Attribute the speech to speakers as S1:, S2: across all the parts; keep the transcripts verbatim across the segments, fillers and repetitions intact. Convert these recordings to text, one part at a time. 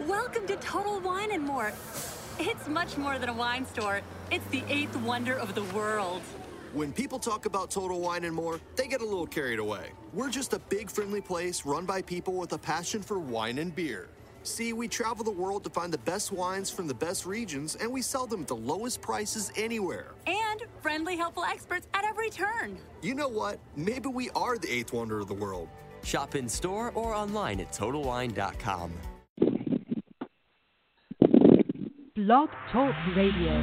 S1: Welcome to Total Wine and More. It's much more than a wine store. It's the eighth wonder of the world.
S2: When people talk about Total Wine and More, they get a little carried away. We're just a big, friendly place run by people with a passion for wine and beer. See, we travel the world to find the best wines from the best regions, and we sell them at the lowest prices anywhere.
S1: And friendly, helpful experts at every turn.
S2: You know what? Maybe we are the eighth wonder of the world.
S3: Shop in store or online at total wine dot com.
S4: Blog Talk Radio.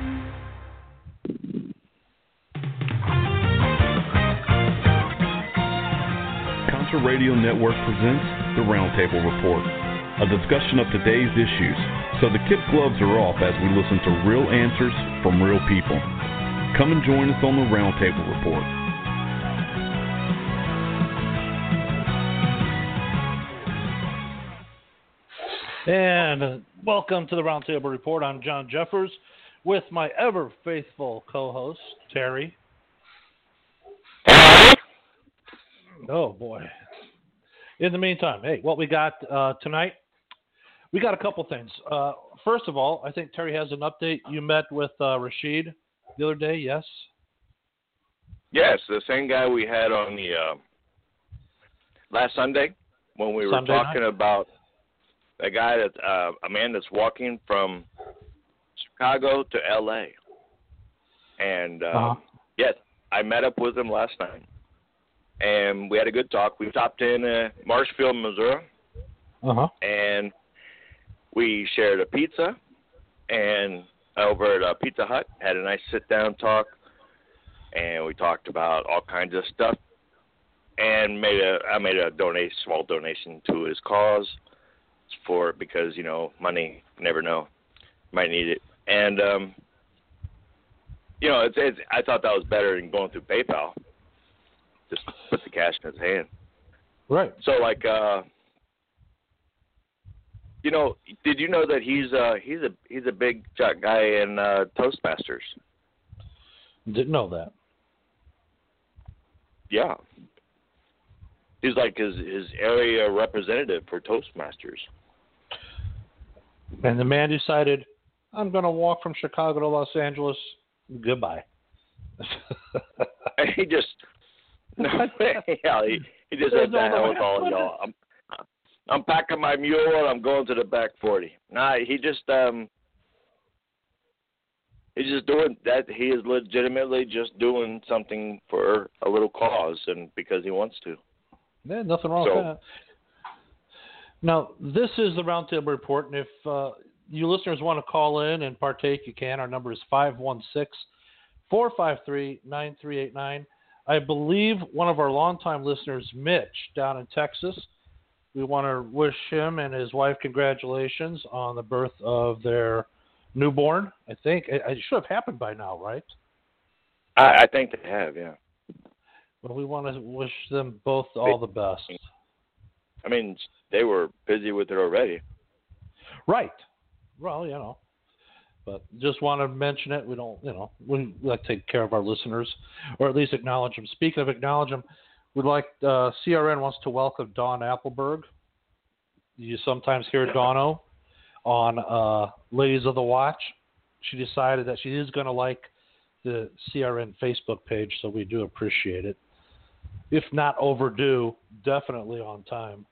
S5: Contra Radio Network presents the Roundtable Report, a discussion of today's issues. So the kid gloves are off as we listen to real answers from real people. Come and join us on the Roundtable Report.
S6: And uh, welcome to the Roundtable Report. I'm John Jeffers with my ever faithful co-host, Terry. Oh, boy. In the meantime, hey, what we got uh, tonight, we got a couple things. Uh, first of all, I think Terry has an update. You met with uh, Rashid the other day, yes?
S7: Yes, the same guy we had on the uh, last Sunday when we were
S6: Sunday
S7: talking
S6: night.
S7: about a guy that uh, a man that's walking from Chicago to L A. And uh,
S6: uh-huh.
S7: yes, I met up with him last night, and we had a good talk. We stopped in uh, Marshfield, Missouri,
S6: Uh-huh.
S7: and we shared a pizza, and over at uh, Pizza Hut had a nice sit-down talk, and we talked about all kinds of stuff, and made a I made a donation, small donation to his cause. For because you know money, you never know, might need it, and um, you know it's, it's I thought that was better than going through PayPal. Just put the cash in his hand.
S6: Right.
S7: So like, uh, you know, did you know that he's uh, he's a he's a big shot guy in uh, Toastmasters?
S6: Didn't know that.
S7: Yeah. He's like his his area representative for Toastmasters.
S6: And the man decided, I'm going to walk from Chicago to Los Angeles. Goodbye.
S7: And he just, no, yeah, he, he just said, the hell with all y'all. I'm, I'm packing my mule and I'm going to the back forty. Nah, he just, um, he's just doing that. He is legitimately just doing something for a little cause and because he wants to.
S6: Yeah, nothing wrong
S7: so,
S6: with that. Now, this is the Roundtable Report, and if uh, you listeners want to call in and partake, you can. Our number is five one six, four five three, nine three eight nine. I believe one of our longtime listeners, Mitch, down in Texas, we want to wish him and his wife congratulations on the birth of their newborn. I think it, it should have happened by now, right?
S7: I, I think they have, yeah.
S6: Well, we want to wish them both all the best.
S7: I mean, they were busy with it already.
S6: Right. Well, you know, but just want to mention it. We don't, you know, we like to take care of our listeners, or at least acknowledge them. Speaking of acknowledge them, we'd like uh, C R N wants to welcome Dawn Appleberg. You sometimes hear Dawno on uh, Ladies of the Watch. She decided that she is going to like the C R N Facebook page, so we do appreciate it. If not overdue, definitely on time.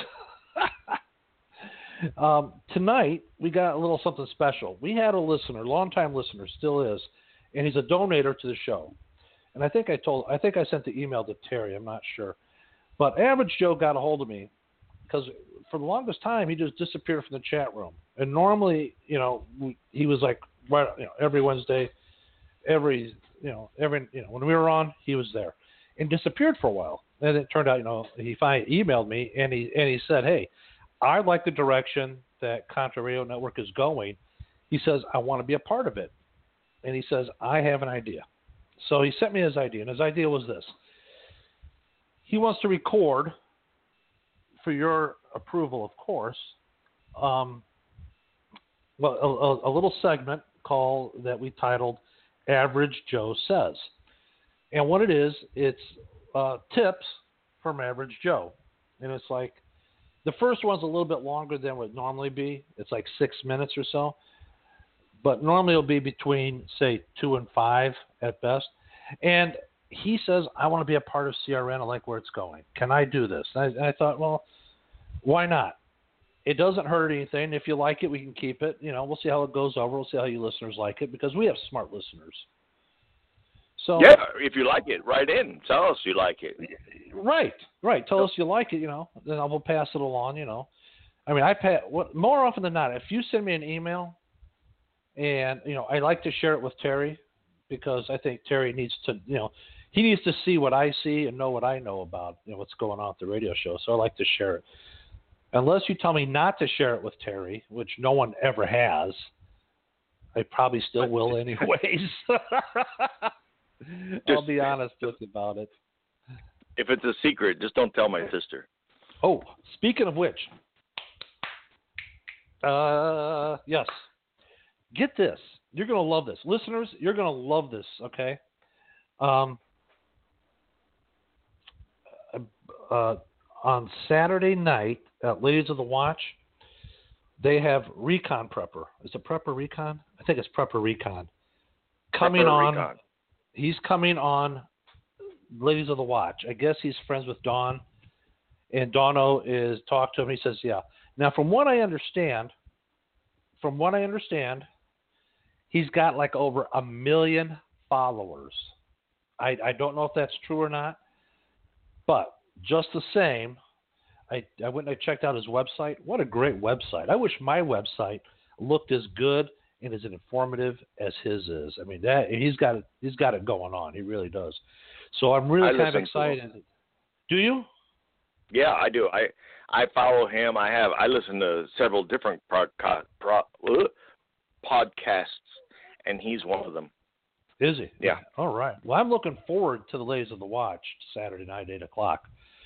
S6: um, tonight, we got a little something special. We had a listener, longtime listener, still is, and he's a donator to the show. And I think I told, I think I sent the email to Terry. I'm not sure, but Average Joe got a hold of me because for the longest time he just disappeared from the chat room. And normally, you know, we, he was like right, you know, every Wednesday, every, you know, every, you know, when we were on, he was there, and disappeared for a while. And it turned out, you know, he finally emailed me and he and he said, hey, I like the direction that Contra Radio Network is going. He says, I want to be a part of it. And he says, I have an idea. So he sent me his idea, and his idea was this. He wants to record, for your approval, of course, um, well, a, a, a little segment called that we titled Average Joe Says. And what it is, it's uh, tips from Average Joe. And it's like, the first one's a little bit longer than would normally be. It's like six minutes or so. But normally it'll be between, say, two and five at best. And he says, I want to be a part of C R N. I like where it's going. Can I do this? And I, and I thought, well, why not? It doesn't hurt anything. If you like it, we can keep it. You know, we'll see how it goes over. We'll see how you listeners like it, because we have smart listeners. So
S7: yeah, if you like it, write in. Tell us you like it.
S6: Right, right. Tell us you like it, you know, then I will pass it along, you know. I mean, I pay, what, more often than not, if you send me an email and, you know, I like to share it with Terry, because I think Terry needs to, you know, he needs to see what I see and know what I know about, you know, what's going on at the radio show. So I like to share it. Unless you tell me not to share it with Terry, which no one ever has, I probably still will anyways. I'll be honest with you about it.
S7: If it's a secret, just don't tell my sister.
S6: Oh, speaking of which, uh, yes, get this. You're going to love this. Listeners, you're going to love this, okay? Um, uh, on Saturday night at Ladies of the Watch, they have Recon Prepper. Is it Prepper Recon? I think it's Prepper Recon. Coming
S7: Prepper
S6: on.
S7: Recon.
S6: He's coming on Ladies of the Watch. I guess he's friends with Dawn, and Dono is talked to him. He says, yeah. Now, from what I understand, from what I understand, he's got like over a million followers. I, I don't know if that's true or not, but just the same, I, I went and I checked out his website. What a great website. I wish my website looked as good and as informative as his is. I mean, that he's got it, he's got it going on. He really does. So I'm really
S7: I
S6: kind of excited. Do you?
S7: Yeah, I do. I I follow him. I have I listen to several different podca- pro, uh, podcasts, and he's one of them.
S6: Is he?
S7: Yeah.
S6: All right. Well, I'm looking forward to the Ladies of the Watch Saturday night, eight o'clock.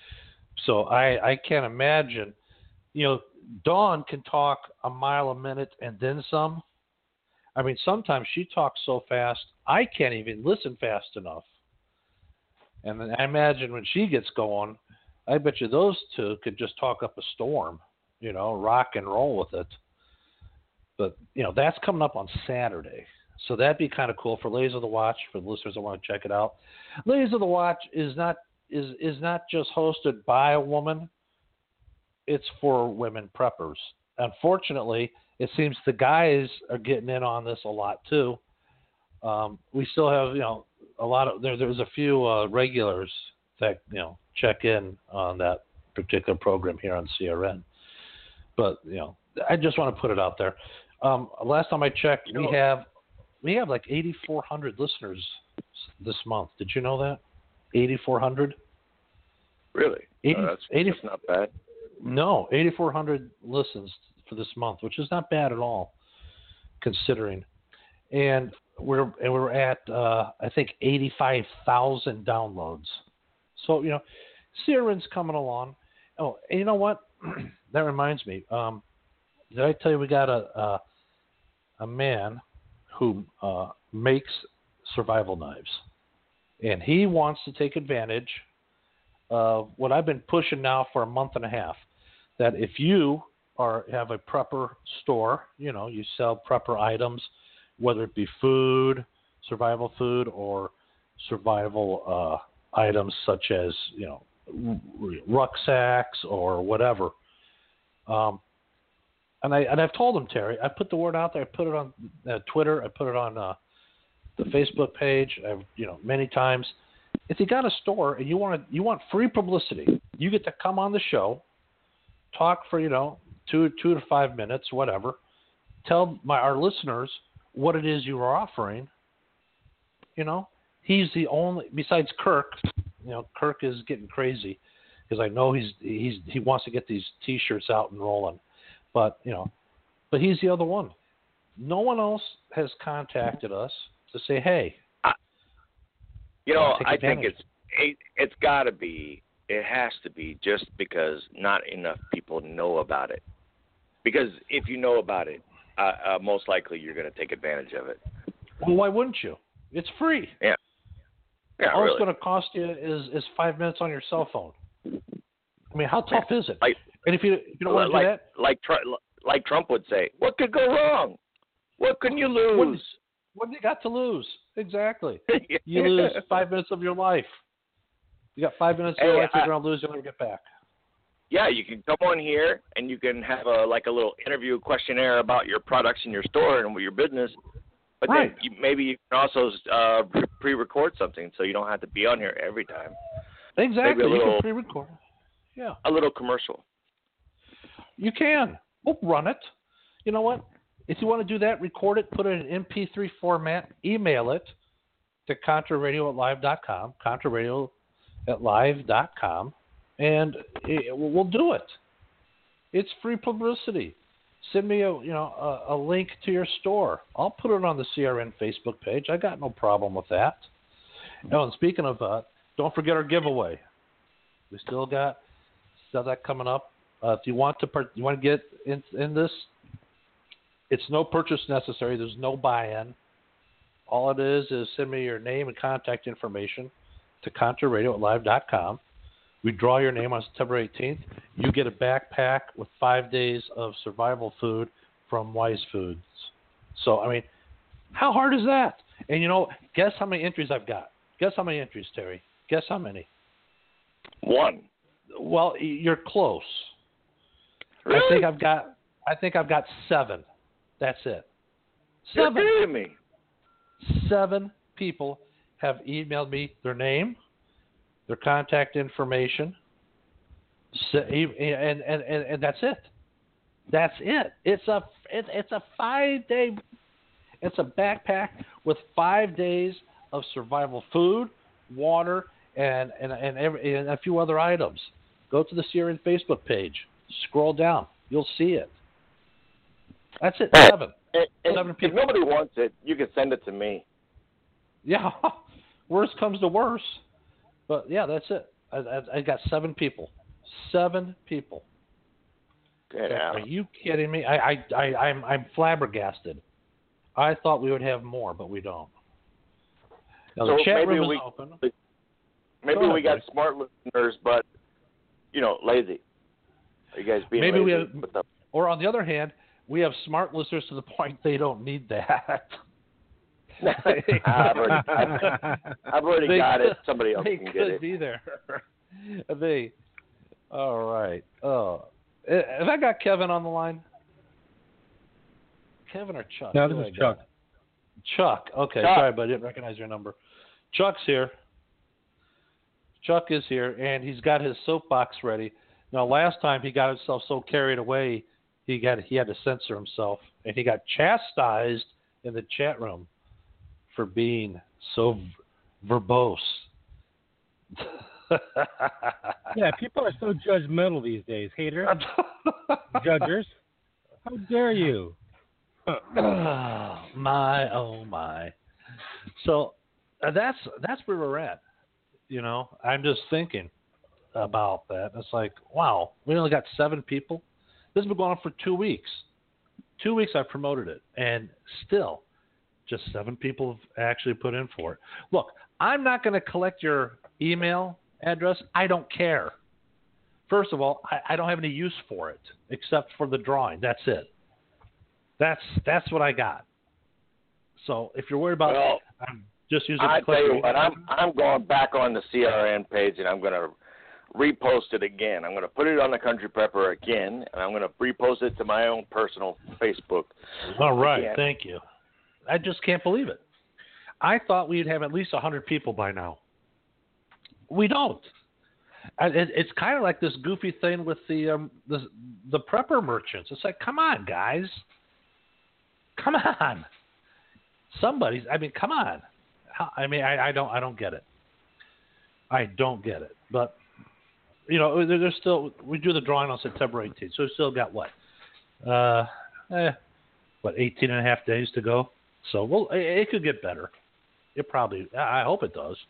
S6: So I I can't imagine. You know, Dawn can talk a mile a minute and then some. I mean, sometimes she talks so fast, I can't even listen fast enough. And then I imagine when she gets going, I bet you those two could just talk up a storm, you know, rock and roll with it. But, you know, that's coming up on Saturday. So that'd be kind of cool for Ladies of the Watch, for the listeners that want to check it out. Ladies of the Watch is not is is not just hosted by a woman. It's for women preppers. Unfortunately, it seems the guys are getting in on this a lot too. Um, we still have, you know, a lot of there. There's a few uh, regulars that, you know, check in on that particular program here on C R N. But, you know, I just want to put it out there. Um, last time I checked, you know, we have we have like eighty-four hundred listeners this month. Did you know that? eighty-four hundred.
S7: Really?
S6: eighty,
S7: no, that's,
S6: eighty,
S7: that's not bad.
S6: No, eighty-four hundred listens for this month, which is not bad at all, considering. And we're and we're at uh, I think eighty-five thousand downloads. So, you know, C R N's coming along. Oh, and you know what? That reminds me. Um, did I tell you we got a a, a man who uh, makes survival knives, and he wants to take advantage of what I've been pushing now for a month and a half. That if you are have a prepper store, you know, you sell prepper items, whether it be food, survival food, or survival uh, items such as, you know, rucksacks or whatever. Um, and I and I've told him, Terry, I put the word out there. I put it on uh, Twitter. I put it on uh, the Facebook page. I've, you know, many times. If you got a store and you want to, you want free publicity, you get to come on the show, talk for, you know, two two to five minutes, whatever. Tell my our listeners what it is you are offering. You know, he's the only, besides Kirk. You know, Kirk is getting crazy because I know he's he's he wants to get these T-shirts out and rolling, but you know, but he's the other one. No one else has contacted us to say, hey.
S7: You know, I think it's it, it's got to be, it has to be just because not enough people know about it. Because if you know about it, uh, uh, most likely you're going to take advantage of it.
S6: Well, why wouldn't you? It's free.
S7: Yeah. Yeah,
S6: All
S7: really.
S6: it's going to cost you is, is five minutes on your cell phone. I mean, how tough
S7: yeah.
S6: is it?
S7: Like,
S6: And if you if you don't want to
S7: like,
S6: do that,
S7: like like Trump would say, what could go wrong? What can you lose?
S6: What, what do you got to lose? Exactly. You lose five minutes of your life. You got five minutes of your
S7: hey,
S6: life you're
S7: I,
S6: going to lose. You'll never get back.
S7: Yeah, you can come on here and you can have a like a little interview questionnaire about your products in your store and your business. But
S6: right.
S7: then you, maybe you can also uh, pre-record something so you don't have to be on here every time.
S6: Exactly.
S7: Maybe a
S6: you
S7: little,
S6: can pre-record. Yeah.
S7: A little commercial.
S6: You can. We'll run it. You know what? If you want to do that, record it, put it in M P three format, email it to contraradio at live dot com, contraradio at live dot com, and it, we'll do it. It's free publicity. Send me a you know a, a link to your store. I'll put it on the C R N Facebook page. I got no problem with that. Oh, and speaking of that, don't forget our giveaway. We still got still that coming up. Uh, if you want to part, you want to get in, in this, it's no purchase necessary. There's no buy-in. All it is is send me your name and contact information to contraradio at live dot com. We draw your name on September eighteenth. You get a backpack with five days of survival food from Wise Foods. So, I mean, how hard is that? And, you know, guess how many entries I've got? Guess how many entries, Terry? Guess how many?
S7: One.
S6: Well, you're close.
S7: Really?
S6: I think I've got. I think I've got seven. That's it. Seven.
S7: You're kidding me.
S6: Seven people have emailed me their name, their contact information, and and and, and that's it. That's it. It's a it, it's a five day. It's a backpack with five days of survival food, water, and and and, every, and a few other items. Go to the C R N Facebook page. Scroll down. You'll see it. That's it.
S7: Hey,
S6: Seven.
S7: And, and
S6: Seven
S7: if
S6: people.
S7: nobody wants it, you can send it to me.
S6: Yeah. Worst comes to worst. But, yeah, that's it. I, I, I got seven people. Seven people.
S7: Get out.
S6: Are you kidding me? I, I, I, I'm, I'm flabbergasted. I thought we would have more, but we don't. Now,
S7: So
S6: the chat
S7: maybe
S6: room
S7: we,
S6: is open.
S7: Maybe
S6: Go ahead,
S7: we got
S6: buddy.
S7: smart listeners, but, you know, lazy. Are you guys being
S6: Maybe
S7: lazy?
S6: we have,
S7: with the-
S6: or on the other hand, we have smart listeners to the point they don't need that.
S7: I've already, I've, I've already
S6: They
S7: got
S6: could-
S7: it. Somebody else
S6: they
S7: can
S6: could
S7: get it.
S6: be there. they. All right. Oh, have I got Kevin on the line? Kevin or Chuck?
S8: No,
S6: Who
S8: this
S6: I
S8: is
S6: got?
S8: Chuck.
S6: Chuck. Okay,
S7: Chuck.
S6: sorry, but I didn't recognize your number. Chuck's here. Chuck is here, and he's got his soapbox ready. Now, last time he got himself so carried away, he got he had to censor himself, and he got chastised in the chat room for being so verbose.
S8: Yeah, people are so judgmental these days. Haters, judgers. How dare you?
S6: Oh, my, oh my. So uh, that's that's where we're at. You know, I'm just thinking about that. It's like, wow, we only got seven people. This has been going on for two weeks. Two weeks I promoted it, and still, just seven people have actually put in for it. Look, I'm not going to collect your email address. I don't care. First of all, I, I don't have any use for it except for the drawing. That's it. That's that's what I got. So if you're worried about,
S7: Well,
S6: I'm just using.
S7: I
S6: to click
S7: tell you
S6: your
S7: what,
S6: email.
S7: I'm I'm going back on the C R N page and I'm going to repost it again. I'm going to put it on the Country Prepper again, and I'm going to repost it to my own personal Facebook.
S6: All right,
S7: again.
S6: thank you. I just can't believe it. I thought we'd have at least one hundred people by now. We don't. I, it, it's kind of like this goofy thing with the, um, the the prepper merchants. It's like, come on, guys. Come on. Somebody's. I mean, come on. How, I mean, I, I don't. I don't get it. I don't get it. But you know, there, there's still. We do the drawing on September eighteenth, so we still got what? Uh, eh, what? eighteen and a half days to go. So, well, it, it could get better. It probably. I hope it does.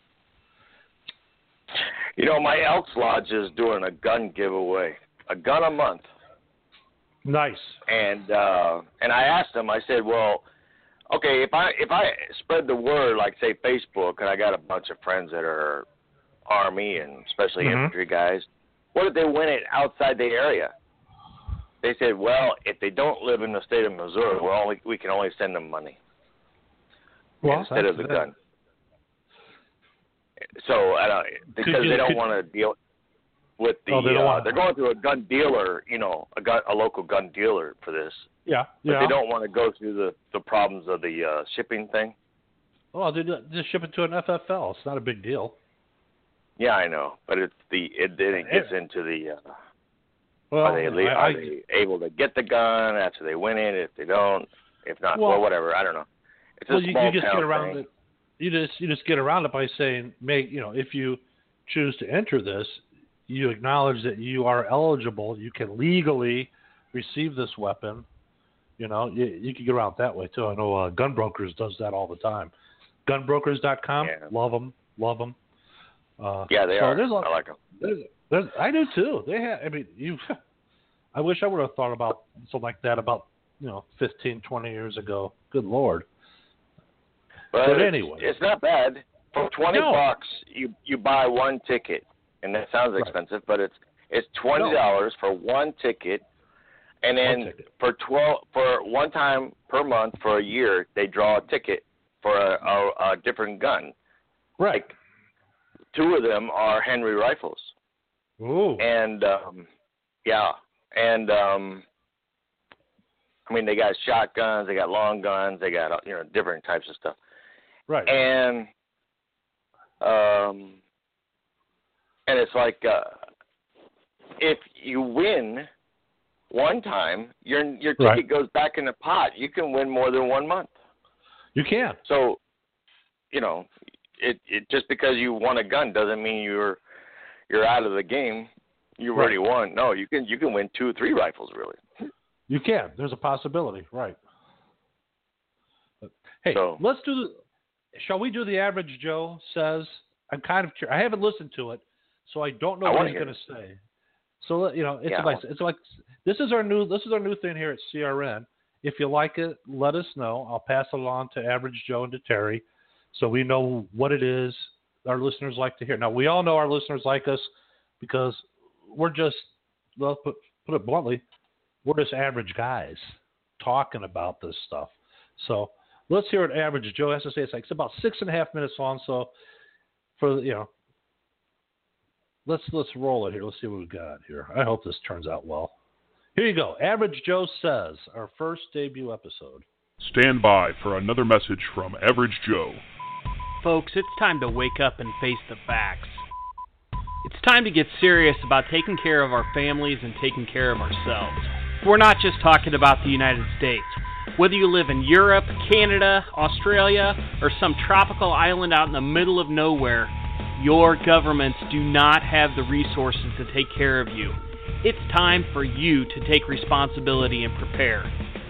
S7: You know, my Elks Lodge is doing a gun giveaway, a gun a month.
S6: Nice.
S7: And uh, and I asked them. I said, well, okay, if I if I spread the word, like say Facebook, and I got a bunch of friends that are Army and especially
S6: Mm-hmm.
S7: infantry guys, what if they win it outside the area? they said, well, if they don't live in the state of Missouri, we're only, we can only send them money
S6: well,
S7: instead of the that. gun. So I don't, because you, they don't could, want to deal with the. Oh, they uh, they're going to a gun dealer, you know, a gun, a local gun dealer for this.
S6: Yeah,
S7: but
S6: yeah.
S7: they don't want to go through the, the problems of the uh, shipping thing.
S6: Oh, they just ship it to an F F L. It's not a big deal.
S7: Yeah, I know, but it's the it then it gets into the. Uh,
S6: well,
S7: are they, I, are they able to get the gun after they win it? If they don't, if not, well, well whatever. I don't know. It's a
S6: well,
S7: small
S6: you, you just
S7: town
S6: get around
S7: thing.
S6: it. You just you just get around it by saying, make you know, if you choose to enter this, you acknowledge that you are eligible. You can legally receive this weapon. You know, you, you can get around it that way too. I know uh, Gun Brokers does that all the time. gun brokers dot com,
S7: yeah.
S6: love them, love them. Uh,
S7: yeah, they
S6: so
S7: are.
S6: There's a,
S7: I like them.
S6: There's, there's, I do too. They have. I mean, you. I wish I would have thought about something like that about you know fifteen, twenty years ago. Good Lord.
S7: But,
S6: but
S7: it's,
S6: anyway,
S7: it's not bad. For twenty
S6: no.
S7: bucks, you you buy one ticket, and that sounds
S6: right.
S7: expensive, but it's it's twenty dollars no. for one ticket, and then
S6: ticket.
S7: for twelve for one time per month for a year, they draw a ticket for a, a, a different gun.
S6: Right.
S7: Like, two of them are Henry rifles.
S6: Ooh.
S7: And um, yeah, and um, I mean they got shotguns, they got long guns, they got you know different types of stuff.
S6: Right.
S7: And um, and it's like uh, if you win one time, your your ticket
S6: right.
S7: goes back in the pot. You can win more than one month.
S6: You can.
S7: So, you know, it, it just because you won a gun doesn't mean you're you're out of the game. You
S6: right.
S7: already won. No, you can you can win two or three rifles really.
S6: You can. There's a possibility, right? Hey,
S7: so,
S6: let's do the. Shall we do the average Joe says? I'm kind of curious. I haven't listened to it, so I don't know
S7: I
S6: what he's going to say. So you know, it's
S7: yeah,
S6: like it's like this is our new this is our new thing here at C R N. If you like it, let us know. I'll pass it on to Average Joe and to Terry, so we know what it is our listeners like to hear. Now we all know our listeners like us because we're just well put put it bluntly, we're just average guys talking about this stuff. So. Let's hear what Average Joe has to say. It's like it's about six and a half minutes long. So, for you know, let's let's roll it here. Let's see what we've got here. I hope this turns out well. Here you go. Average Joe Says, our first debut episode.
S5: Stand by for another message from Average Joe.
S9: Folks, it's time to wake up and face the facts. It's time to get serious about taking care of our families and taking care of ourselves. We're not just talking about the United States. Whether you live in Europe, Canada, Australia, or some tropical island out in the middle of nowhere, your governments do not have the resources to take care of you. It's time for you to take responsibility and prepare.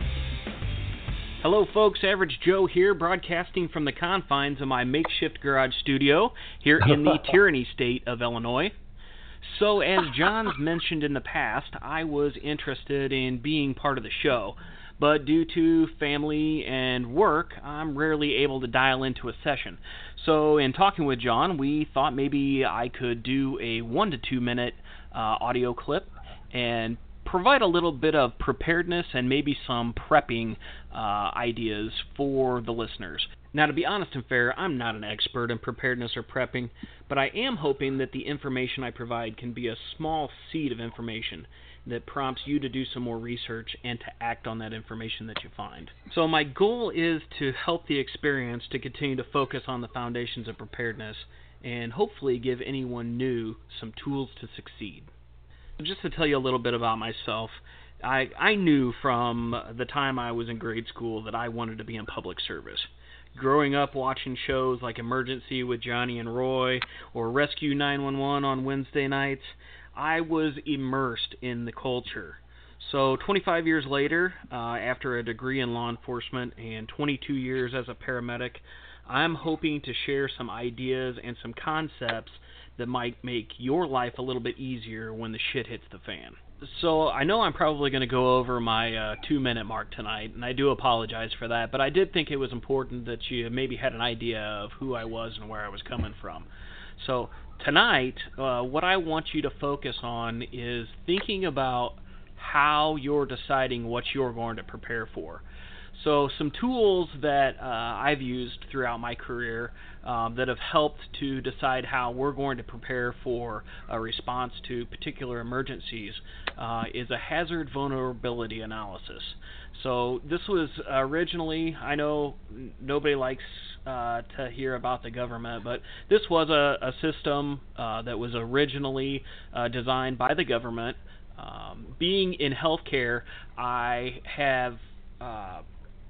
S9: Hello folks, Average Joe here, broadcasting from the confines of my makeshift garage studio here in the tyranny state of Illinois. So, as John's mentioned in the past, I was interested in being part of the show. But due to family and work, I'm rarely able to dial into a session. So in talking with John, we thought maybe I could do a one to two minute uh, audio clip and provide a little bit of preparedness and maybe some prepping uh, ideas for the listeners. Now, to be honest and fair, I'm not an expert in preparedness or prepping, but I am hoping that the information I provide can be a small seed of information that prompts you to do some more research and to act on that information that you find. So my goal is to help the experience to continue to focus on the foundations of preparedness and hopefully give anyone new some tools to succeed. Just to tell you a little bit about myself, I, I knew from the time I was in grade school that I wanted to be in public service. Growing up watching shows like Emergency with Johnny and Roy or Rescue nine one one on Wednesday nights, I was immersed in the culture. So twenty-five years later, uh, after a degree in law enforcement and twenty-two years as a paramedic, I'm hoping to share some ideas and some concepts that might make your life a little bit easier when the shit hits the fan. So I know I'm probably going to go over my uh, two-minute mark tonight, and I do apologize for that, but I did think it was important that you maybe had an idea of who I was and where I was coming from. So tonight, uh, what I want you to focus on is thinking about how you're deciding what you're going to prepare for. So some tools that uh, I've used throughout my career um, that have helped to decide how we're going to prepare for a response to particular emergencies uh, is a hazard vulnerability analysis. So this was originally, I know nobody likes uh, to hear about the government, but this was a, a system uh, that was originally uh, designed by the government. Um, being in healthcare, I have uh,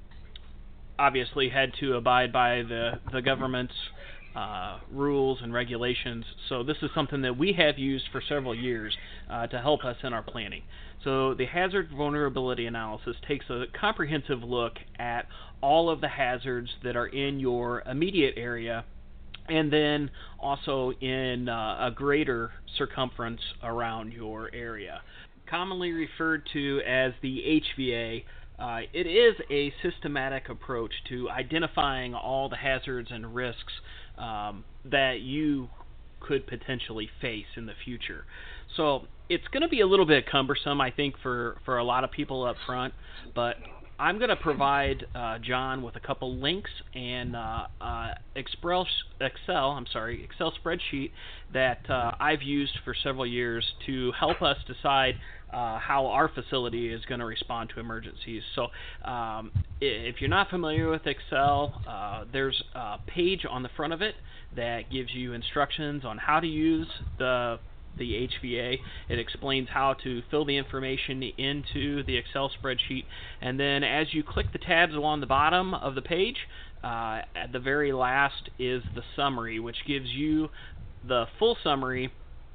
S9: obviously had to abide by the, the government's uh, rules and regulations. So this is something that we have used for several years uh, to help us in our planning. So the hazard vulnerability analysis takes a comprehensive look at all of the hazards that are in your immediate area, and then also in uh, a greater circumference around your area. Commonly referred to as the H V A, uh, it is a systematic approach to identifying all the hazards and risks um, that you could potentially face in the future. So it's going to be a little bit cumbersome, I think, for, for a lot of people up front, but I'm going to provide uh, John with a couple links and uh, uh, Excel, Excel, I'm sorry, Excel spreadsheet that uh, I've used for several years to help us decide uh, how our facility is going to respond to emergencies. So um, if you're not familiar with Excel, uh, there's a page on the front of it that gives you instructions on how to use the the H V A. It explains how to fill the information into the Excel spreadsheet, and then as you click the tabs along the bottom of the page, uh, at the very last is the summary, which gives you the full summary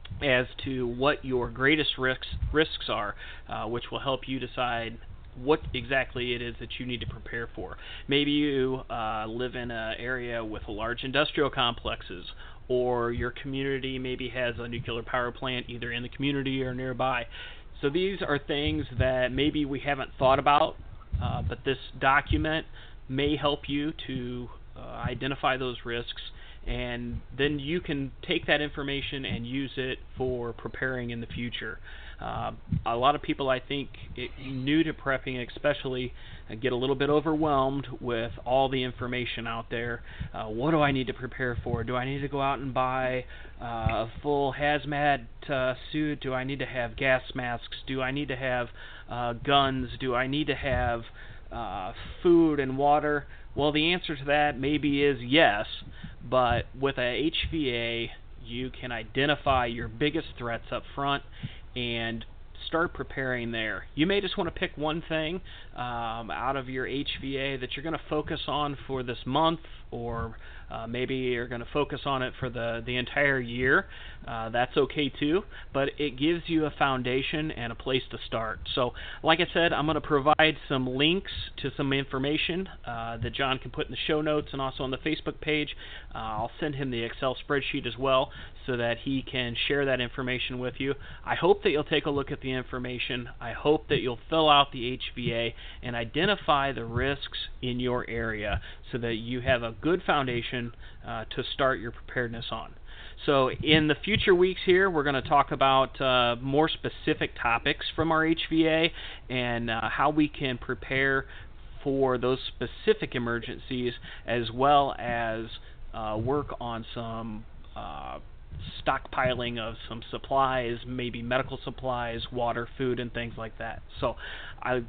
S9: as to what your greatest risks risks are, uh, which will help you decide what exactly it is that you need to prepare for. Maybe you uh, live in an area with large industrial complexes, or your community maybe has a nuclear power plant either in the community or nearby. So these are things that maybe we haven't thought about, uh, but this document may help you to uh, identify those risks, and then you can take that information and use it for preparing in the future. Uh, a lot of people, I think, it, new to prepping especially, uh, get a little bit overwhelmed with all the information out there. Uh, what do I need to prepare for? Do I need to go out and buy uh, a full hazmat uh, suit? Do I need to have gas masks? Do I need to have uh, guns? Do I need to have uh, food and water? Well, the answer to that maybe is yes, but with a H V A, you can identify your biggest threats up front and start preparing there. You may just want to pick one thing um, out of your H V A that you're going to focus on for this month, or uh, maybe you're going to focus on it for the, the entire year. Uh, that's okay too, but it gives you a foundation and a place to start. So like I said, I'm going to provide some links to some information uh, that John can put in the show notes and also on the Facebook page. Uh, I'll send him the Excel spreadsheet as well so that he can share that information with you. I hope that you'll take a look at the information. I hope that you'll fill out the H V A and identify the risks in your area so that you have a good foundation uh, to start your preparedness on. So in the future weeks here, we're going to talk about uh, more specific topics from our H V A and uh, how we can prepare for those specific emergencies, as well as uh, work on some uh, stockpiling of some supplies, maybe medical supplies, water, food, and things like that. So I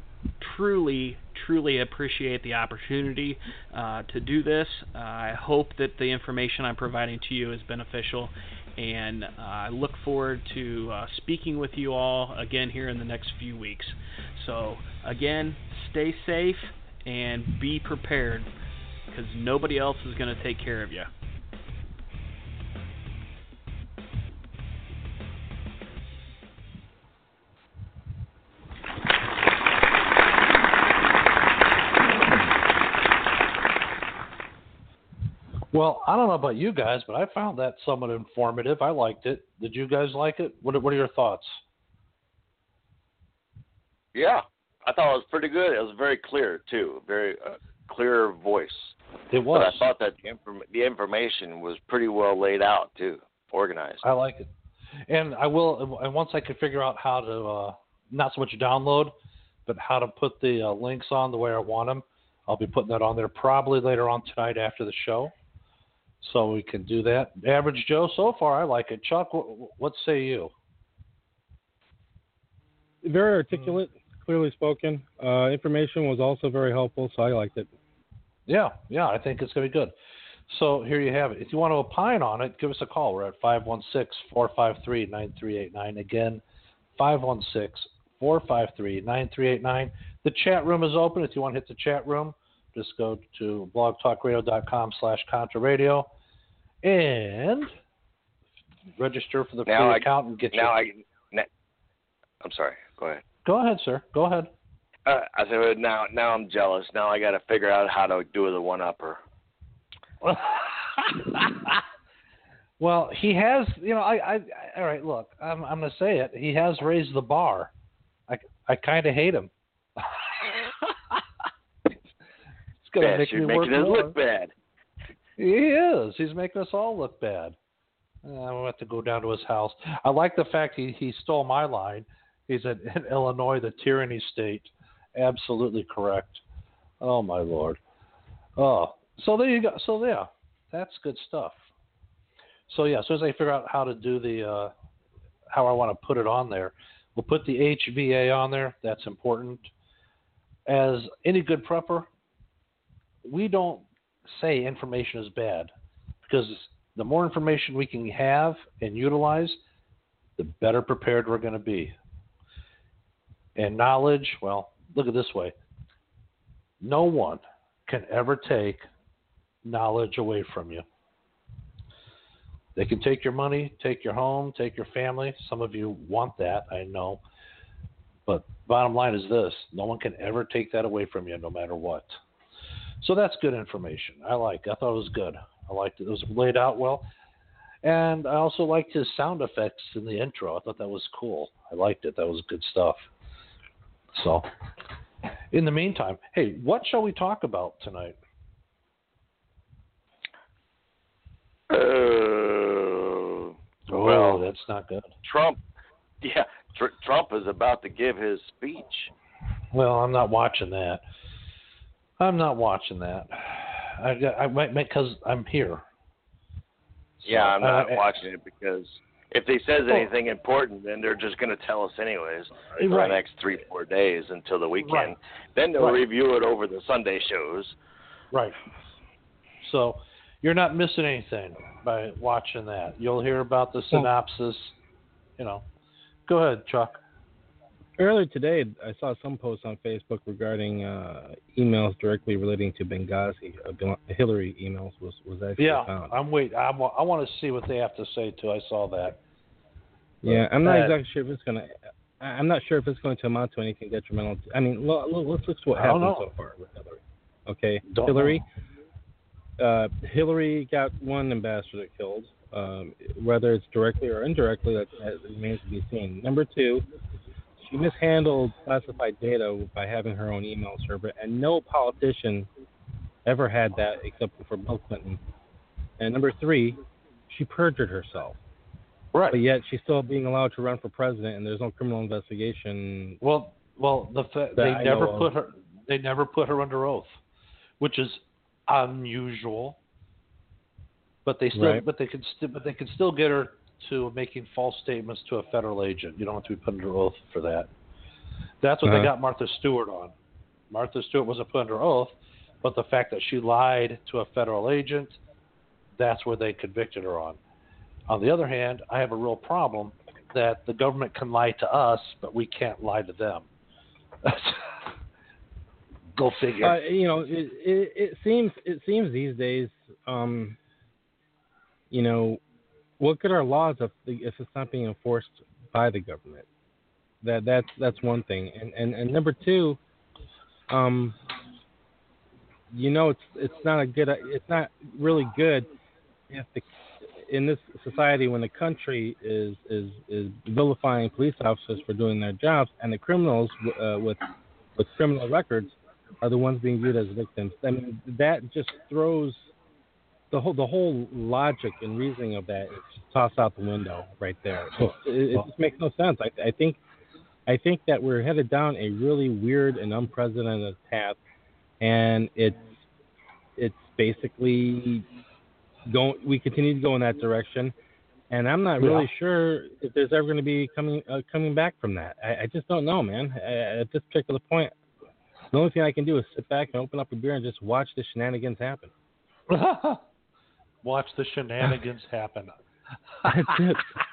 S9: truly, truly appreciate the opportunity uh, to do this. Uh, I hope that the information I'm providing to you is beneficial, and uh, I look forward to uh, speaking with you all again here in the next few weeks. So again, stay safe and be prepared, because nobody else is going to take care of you.
S6: Well, I don't know about you guys, but I found that somewhat informative. I liked it. Did you guys like it? What are, what are your thoughts?
S7: Yeah, I thought it was pretty good. It was very clear, too. Very uh, clear voice.
S6: It was.
S7: But I thought that the, inform- the information was pretty well laid out, too, organized.
S6: I like it. And I will, and once I can figure out how to uh, not so much download, but how to put the uh, links on the way I want them. I'll be putting that on there probably later on tonight after the show, so we can do that. Average Joe, so far I like it. Chuck, what, what say you?
S8: Very articulate, clearly spoken. Uh, information was also very helpful, so I liked it.
S6: Yeah, yeah, I think it's going to be good. So here you have it. If you want to opine on it, give us a call. We're at five one six, four five three, nine three eight nine. Again, five one six, four five three, nine three eight nine. The chat room is open. If you want to hit the chat room, just go to blogtalkradio.com slash Contra Radio and register for the free
S7: now
S6: account
S7: I,
S6: and get
S7: now
S6: your...
S7: I, now, I'm sorry. Go ahead.
S6: Go ahead, sir. Go ahead.
S7: Uh, I said, well, now, now I'm jealous. Now I got to figure out how to do the one-upper.
S6: Well, he has, you know, I, I, I all right, look, I'm, I'm going to say it. He has raised the bar. I, I kind of hate him. It's going to make
S7: You're
S6: me work
S7: making us
S6: more.
S7: look bad.
S6: He is. He's making us all look bad. Uh, I'm going to have to go down to his house. I like the fact he, he stole my line. He's in, in Illinois, the tyranny state. Absolutely correct. Oh, my Lord. Oh, so there you go. So, yeah, that's good stuff. So, yeah, as soon as I figure out how to do the, uh, how I want to put it on there, we'll put the H V A on there. That's important. As any good prepper, we don't say information is bad, because the more information we can have and utilize, the better prepared we're going to be. And knowledge, well, look at it this way. No one can ever take knowledge away from you. They can take your money, take your home, take your family. Some of you want that, I know. But bottom line is this. No one can ever take that away from you, no matter what. So that's good information. I like it. I thought it was good. I liked it. It was laid out well. And I also liked his sound effects in the intro. I thought that was cool. I liked it. That was good stuff. So, in the meantime, hey, what shall we talk about tonight?
S7: Uh,
S6: oh,
S7: well,
S6: that's not good.
S7: Trump, yeah, tr- Trump is about to give his speech.
S6: Well, I'm not watching that. I'm not watching that. I got, I might because I'm here. So,
S7: yeah, I'm not
S6: uh,
S7: watching it because if they says anything oh, important, then they're just going to tell us anyways for
S6: right.
S7: the next three, four days until the weekend.
S6: Right.
S7: Then they'll
S6: right.
S7: review it over the Sunday shows.
S6: Right. So you're not missing anything by watching that. You'll hear about the synopsis. You know. Go ahead, Chuck.
S8: Earlier today, I saw some posts on Facebook regarding uh, emails directly relating to Benghazi. Uh, Hillary emails was, was actually
S6: yeah,
S8: found.
S6: I'm wait. I want, I want to see what they have to say too. I saw that.
S8: Yeah,
S6: but
S8: I'm not
S6: that,
S8: exactly sure if it's gonna. I'm not sure if it's going to amount to anything detrimental. To, I mean, l- l- let's look at what happened so far with Hillary. Okay,
S6: don't
S8: Hillary. Uh, Hillary got one ambassador killed. Um, whether it's directly or indirectly, that, that remains to be seen. Number two. She mishandled classified data by having her own email server, and no politician ever had that except for Bill Clinton. And number three, she perjured herself.
S6: Right.
S8: But yet she's still being allowed to run for president, and there's no criminal investigation.
S6: Well, well, the fa- they I never put her. They never put her under oath, which is unusual. But they still,
S8: right.
S6: but they could, st- but they could still get her to making false statements to a federal agent. You don't have to be put under oath for that. That's what uh-huh. they got Martha Stewart on. Martha Stewart wasn't put under oath, but the fact that she lied to a federal agent, that's where they convicted her on. On the other hand, I have a real problem that the government can lie to us, but we can't lie to them. Go figure.
S8: Uh, you know, it, it, it seems it seems these days, um, you know, what good are laws if, if it's not being enforced by the government? That that's that's one thing, and and, and number two, um, you know, it's it's not a good, it's not really good if the in this society when the country is is is vilifying police officers for doing their jobs, and the criminals uh, with with criminal records are the ones being viewed as victims. I mean, that just throws. The whole the whole logic and reasoning of that is tossed out the window right there. It, it, it just makes no sense. I, I think I think that we're headed down a really weird and unprecedented path, and it's it's basically going. We continue to go in that direction, and I'm not really yeah. sure if there's ever going to be coming uh, coming back from that. I, I just don't know, man. I, at this particular point, the only thing I can do is sit back and open up a beer and just watch the shenanigans happen.
S6: Watch the shenanigans happen.
S8: That's it.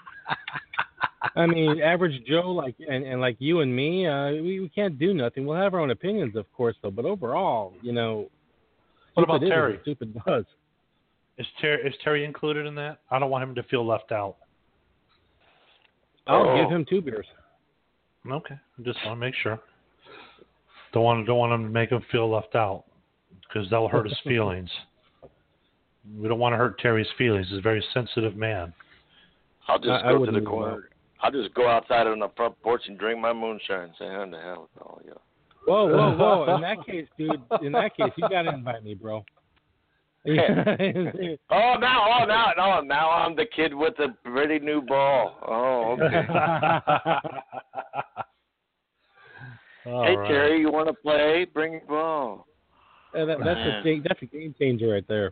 S8: I mean, average Joe, like and, and like you and me, uh, we, we can't do nothing. We'll have our own opinions, of course, though. But overall, you know,
S6: what about Terry?
S8: Is, stupid does.
S6: Is Terry is Terry included in that? I don't want him to feel left out.
S8: I'll oh. give him two beers.
S6: Okay, just want to make sure. Don't want don't want him to make him feel left out because that'll hurt his feelings. We don't want to hurt Terry's feelings. He's a very sensitive man.
S7: I'll just
S8: I,
S7: go
S8: I
S7: to the corner. I'll just go outside on the front porch and drink my moonshine and say, "How the hell with all you?"
S8: Whoa, whoa, whoa! In that case, dude, in that case, you gotta invite me, bro.
S7: oh, now, oh, now, no, now I'm the kid with the pretty new ball. Oh, okay. Hey, right. Terry, you want to play? Bring your ball.
S8: Yeah, that, that's a game, that's a game changer right there.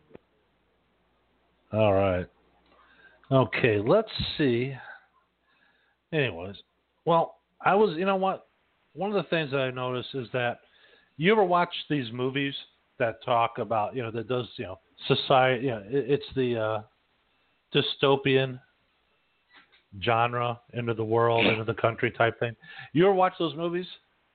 S6: All right. Okay, let's see. Anyways, well, I was, you know what? One of the things that I noticed is that you ever watch these movies that talk about, you know, that does, you know, society, you know, it, it's the uh, dystopian genre, into the world, into the country type thing. You ever watch those movies?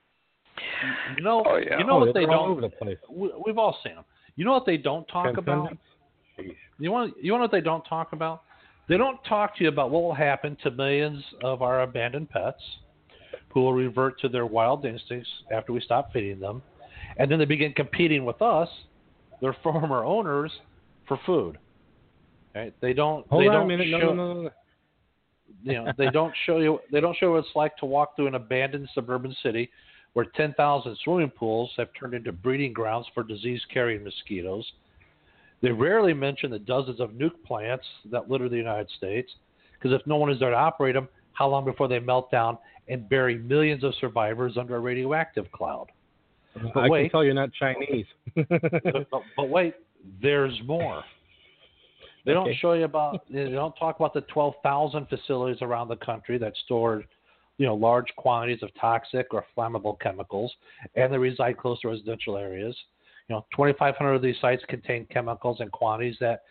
S6: You know,
S7: oh, yeah.
S6: you know
S8: oh,
S6: what they
S8: all
S6: don't.
S8: Over the place.
S6: We, we've all seen them. You know what they don't talk about? You want you want what they don't talk about? They don't talk to you about what will happen to millions of our abandoned pets who will revert to their wild instincts after we stop feeding them, and then they begin competing with us, their former owners, for food. Right? They don't.
S8: Hold
S6: they
S8: on
S6: don't
S8: a minute.
S6: Show,
S8: no, no, no, no.
S6: You know, they don't show you. They don't show what it's like to walk through an abandoned suburban city where ten thousand swimming pools have turned into breeding grounds for disease-carrying mosquitoes. They rarely mention the dozens of nuke plants that litter the United States, because if no one is there to operate them, how long before they melt down and bury millions of survivors under a radioactive cloud? But
S8: I
S6: wait,
S8: can tell you're not Chinese.
S6: but, but wait, there's more. They don't
S8: okay.
S6: show you about. They don't talk about the twelve thousand facilities around the country that store, you know, large quantities of toxic or flammable chemicals, and they reside close to residential areas. You know, twenty-five hundred of these sites contain chemicals in quantities that,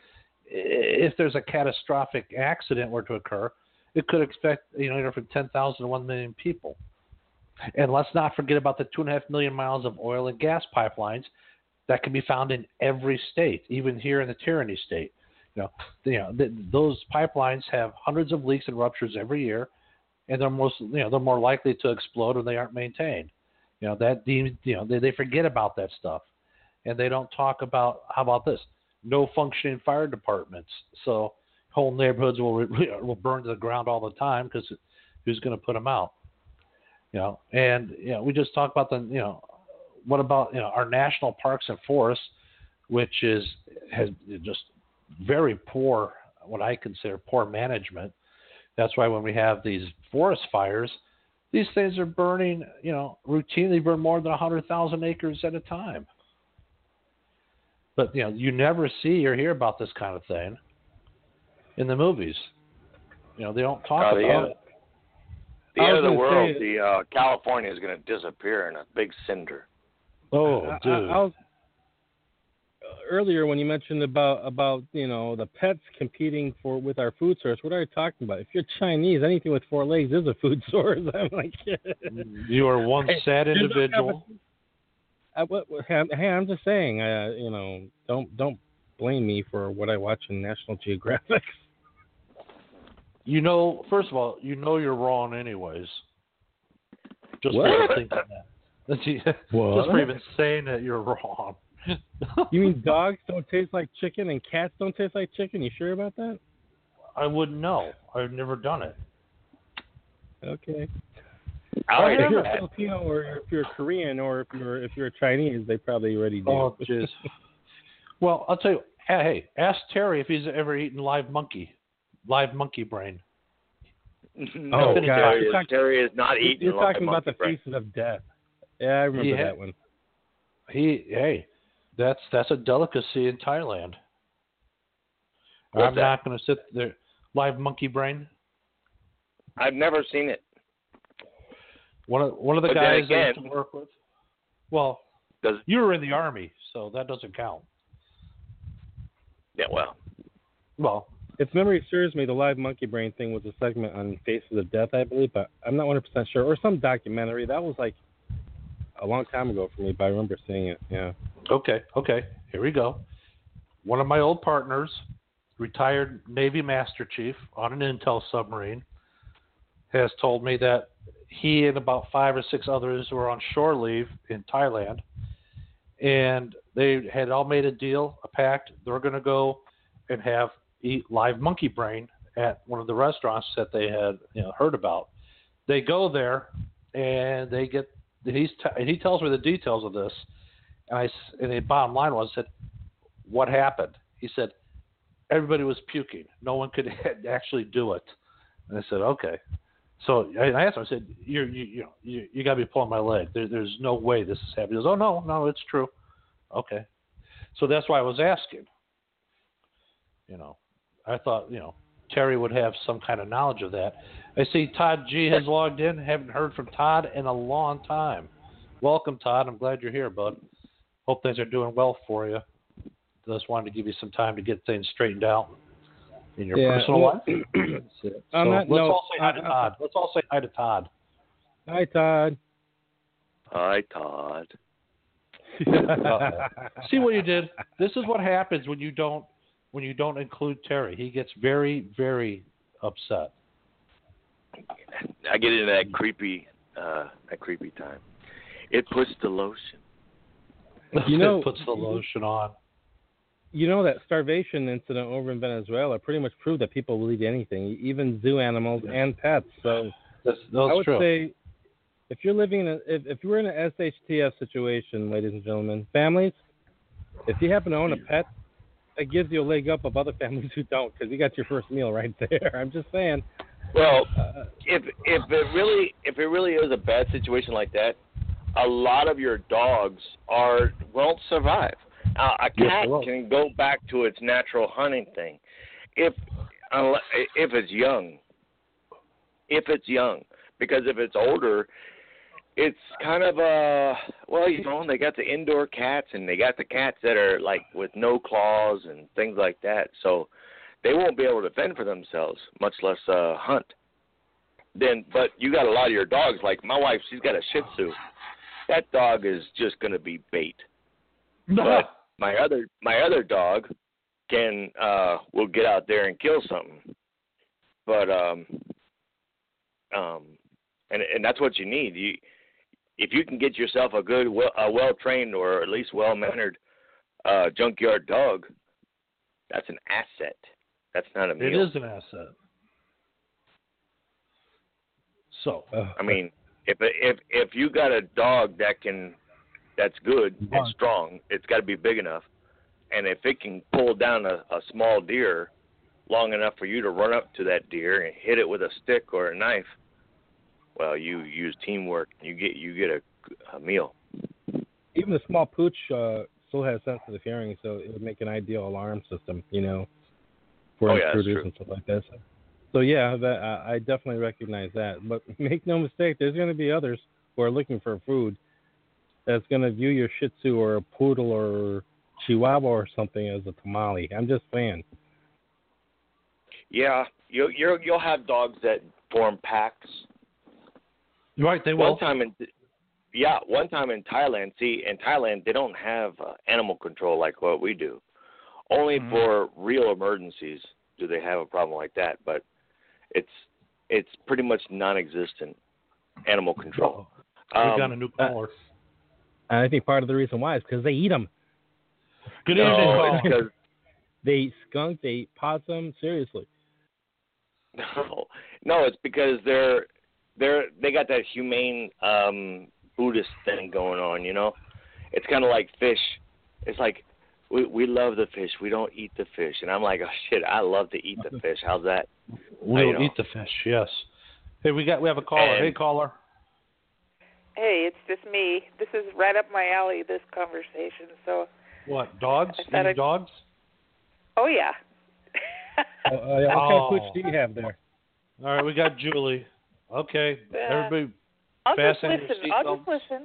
S6: if there's a catastrophic accident were to occur, it could affect, you know, anywhere from ten thousand to one million people. And let's not forget about the two and a half million miles of oil and gas pipelines that can be found in every state, even here in the Tyranny state. You know, you know th- those pipelines have hundreds of leaks and ruptures every year, and they're most, you know, they're more likely to explode when they aren't maintained. You know that, you know, they, they forget about that stuff. And they don't talk about, how about this? No functioning fire departments. So whole neighborhoods will will burn to the ground all the time because who's going to put them out? You know, and you know, we just talk about the, you know, what about, you know, our national parks and forests, which is has just very poor, what I consider poor management. That's why when we have these forest fires, these things are burning, you know, routinely burn more than one hundred thousand acres at a time. But, you know, you never see or hear about this kind of thing in the movies. You know, they don't talk
S7: uh,
S6: about
S7: the,
S6: it.
S7: The end of the world, say, the uh, California is going to disappear in a big cinder.
S6: Oh,
S8: I,
S6: dude.
S8: I, I was, earlier when you mentioned about, about, you know, the pets competing for with our food source, what are you talking about? If you're Chinese, anything with four legs is a food source. I'm like,
S6: you are one sad individual.
S8: I, what, hey, I'm just saying, uh, you know, don't don't blame me for what I watch in National Geographic.
S6: You know, first of all, you know you're wrong anyways. Just
S8: what?
S6: for thinking that. Just for even saying that you're wrong.
S8: You mean dogs don't taste like chicken and cats don't taste like chicken? You sure about that?
S6: I wouldn't know. I've never done it.
S8: Okay.
S7: Well,
S8: if you're a Filipino or if you're Korean or if you're if you're Chinese, they probably already do.
S6: Oh, jeez. Well, I'll tell you. Hey, ask Terry if he's ever eaten live monkey, live monkey brain.
S7: No,
S8: Oh, God.
S7: Terry,
S8: You're
S7: is,
S8: talking-
S7: Terry is not eating.
S8: You're
S7: lump
S8: talking
S7: of
S8: about the
S7: monkey brain.
S8: Faces of Death. Yeah, I remember
S6: Yeah.
S8: that one.
S6: He hey, that's that's a delicacy in Thailand.
S7: What's
S6: I'm
S7: that?
S6: not going to sit there. Live monkey brain.
S7: I've never seen it.
S6: One of one of the
S7: But then
S6: guys I
S7: again-
S6: used to work with. Well,
S7: Does
S6: you were in the army, so that doesn't count.
S7: yeah, well,
S6: Well,
S8: If memory serves me, the live monkey brain thing was a segment on Faces of Death, I believe, but I'm not one hundred percent sure. Or some documentary. That was like a long time ago for me, but I remember seeing it. Yeah.
S6: okay, okay. Here we go. One of my old partners, retired Navy Master Chief on an intel submarine, has told me that he and about five or six others were on shore leave in Thailand, and they had all made a deal, a pact. They're going to go and have eat live monkey brain at one of the restaurants that they had you know, heard about. They go there, and they get he's t- and he tells me the details of this. And I s- and the bottom line was, I said, what happened? He said, everybody was puking. No one could actually do it. And I said, okay. So I I asked him. I said, "You're, you, you know, you, you got to be pulling my leg. There, there's no way this is happening." He goes, "Oh no, no, it's true." Okay. So that's why I was asking. You know, I thought you know Terry would have some kind of knowledge of that. I see Todd G has logged in. Haven't heard from Todd in a long time. Welcome, Todd. I'm glad you're here, bud. Hope things are doing well for you. Just wanted to give you some time to get things straightened out in your
S8: Yeah,
S6: personal
S8: well,
S6: life. So
S8: on that
S6: let's
S8: note,
S6: all say hi to
S8: uh,
S6: Todd. Let's all say hi to Todd.
S8: Hi, Todd.
S7: hi, Todd.
S6: Uh-oh. See what you did? This is what happens when you don't when you don't include Terry. He gets very, very upset.
S7: I get into that creepy, uh, that creepy time. It puts the lotion.
S8: You know-
S6: It puts the lotion on.
S8: You know that starvation incident over in Venezuela pretty much proved that people will eat anything, even zoo animals and pets. So
S6: That's, that's
S8: I would
S6: true.
S8: say if you're living in a, if, if you're in an S H T F situation, ladies and gentlemen, families, if you happen to own a pet, it gives you a leg up of other families who don't, because you got your first meal right there. I'm just saying.
S7: Well,
S8: Uh,
S7: if if it really if it really is a bad situation like that, a lot of your dogs are won't survive. Uh, a
S6: Yes,
S7: cat
S6: they will.
S7: can go back to its natural hunting thing, if unless, if it's young. If it's young, because if it's older, it's kind of a well, you know, they got the indoor cats and they got the cats that are like with no claws and things like that, so they won't be able to fend for themselves, much less uh, hunt. Then, but you got a lot of your dogs. Like my wife, she's got a Shih Tzu. That dog is just going to be bait. But my other my other dog can uh, will get out there and kill something. But um, um, and and that's what you need. You if you can get yourself a good, well, a well trained or at least well mannered uh, junkyard dog, that's an asset. That's not a meal.
S6: It is an asset. So,
S7: I mean, if if if you got a dog that can, that's good and strong, it's got to be big enough, and if it can pull down a, a small deer long enough for you to run up to that deer and hit it with a stick or a knife, well, you use teamwork. You get you get a, a meal.
S8: even the small pooch uh, still has sensitive hearing, so it would make an ideal alarm system, you know, for
S7: Oh, yeah, that's
S8: intruders
S7: true.
S8: and stuff like that. So, so yeah, that, I I definitely recognize that. But make no mistake, there's going to be others who are looking for food that's going to view your Shih Tzu or a poodle or Chihuahua or something as a tamale. I'm just saying.
S7: Yeah, you you you'll have dogs that form packs.
S6: Right, they will.
S7: One time in yeah, one time in Thailand. See, in Thailand they don't have uh, animal control like what we do. Only
S6: Mhm.
S7: for real emergencies do they have a problem like that. But it's it's pretty much non-existent animal control.
S6: We
S7: Um,
S6: got a new caller.
S8: And I think part of the reason why is because they eat them.
S6: Good
S7: no,
S6: evening,
S7: it's
S6: caller.
S7: 'cause-
S8: They eat skunk, they eat possum. Seriously.
S7: No, no, it's because they're they're they got that humane um, Buddhist thing going on. You know, it's kind of like fish. It's like we we love the fish, we don't eat the fish, and I'm like, oh shit, I love to eat the fish. How's that?
S6: We'll
S7: know.
S6: eat the fish, yes. Hey, we got we have a caller.
S7: And-
S6: hey, caller.
S10: Hey, it's just me. This is right up my alley, this conversation. So.
S6: What, dogs?
S10: I thought
S6: Any
S10: I'd-
S6: dogs?
S10: Oh, yeah.
S8: Uh, uh, what kind
S6: Oh.
S8: of pooch do you have there?
S6: All right, we got Julie. Okay,
S10: Yeah.
S6: everybody
S10: I'll just
S6: fasten your
S10: listen. I'll
S6: seatbelts.
S10: just listen.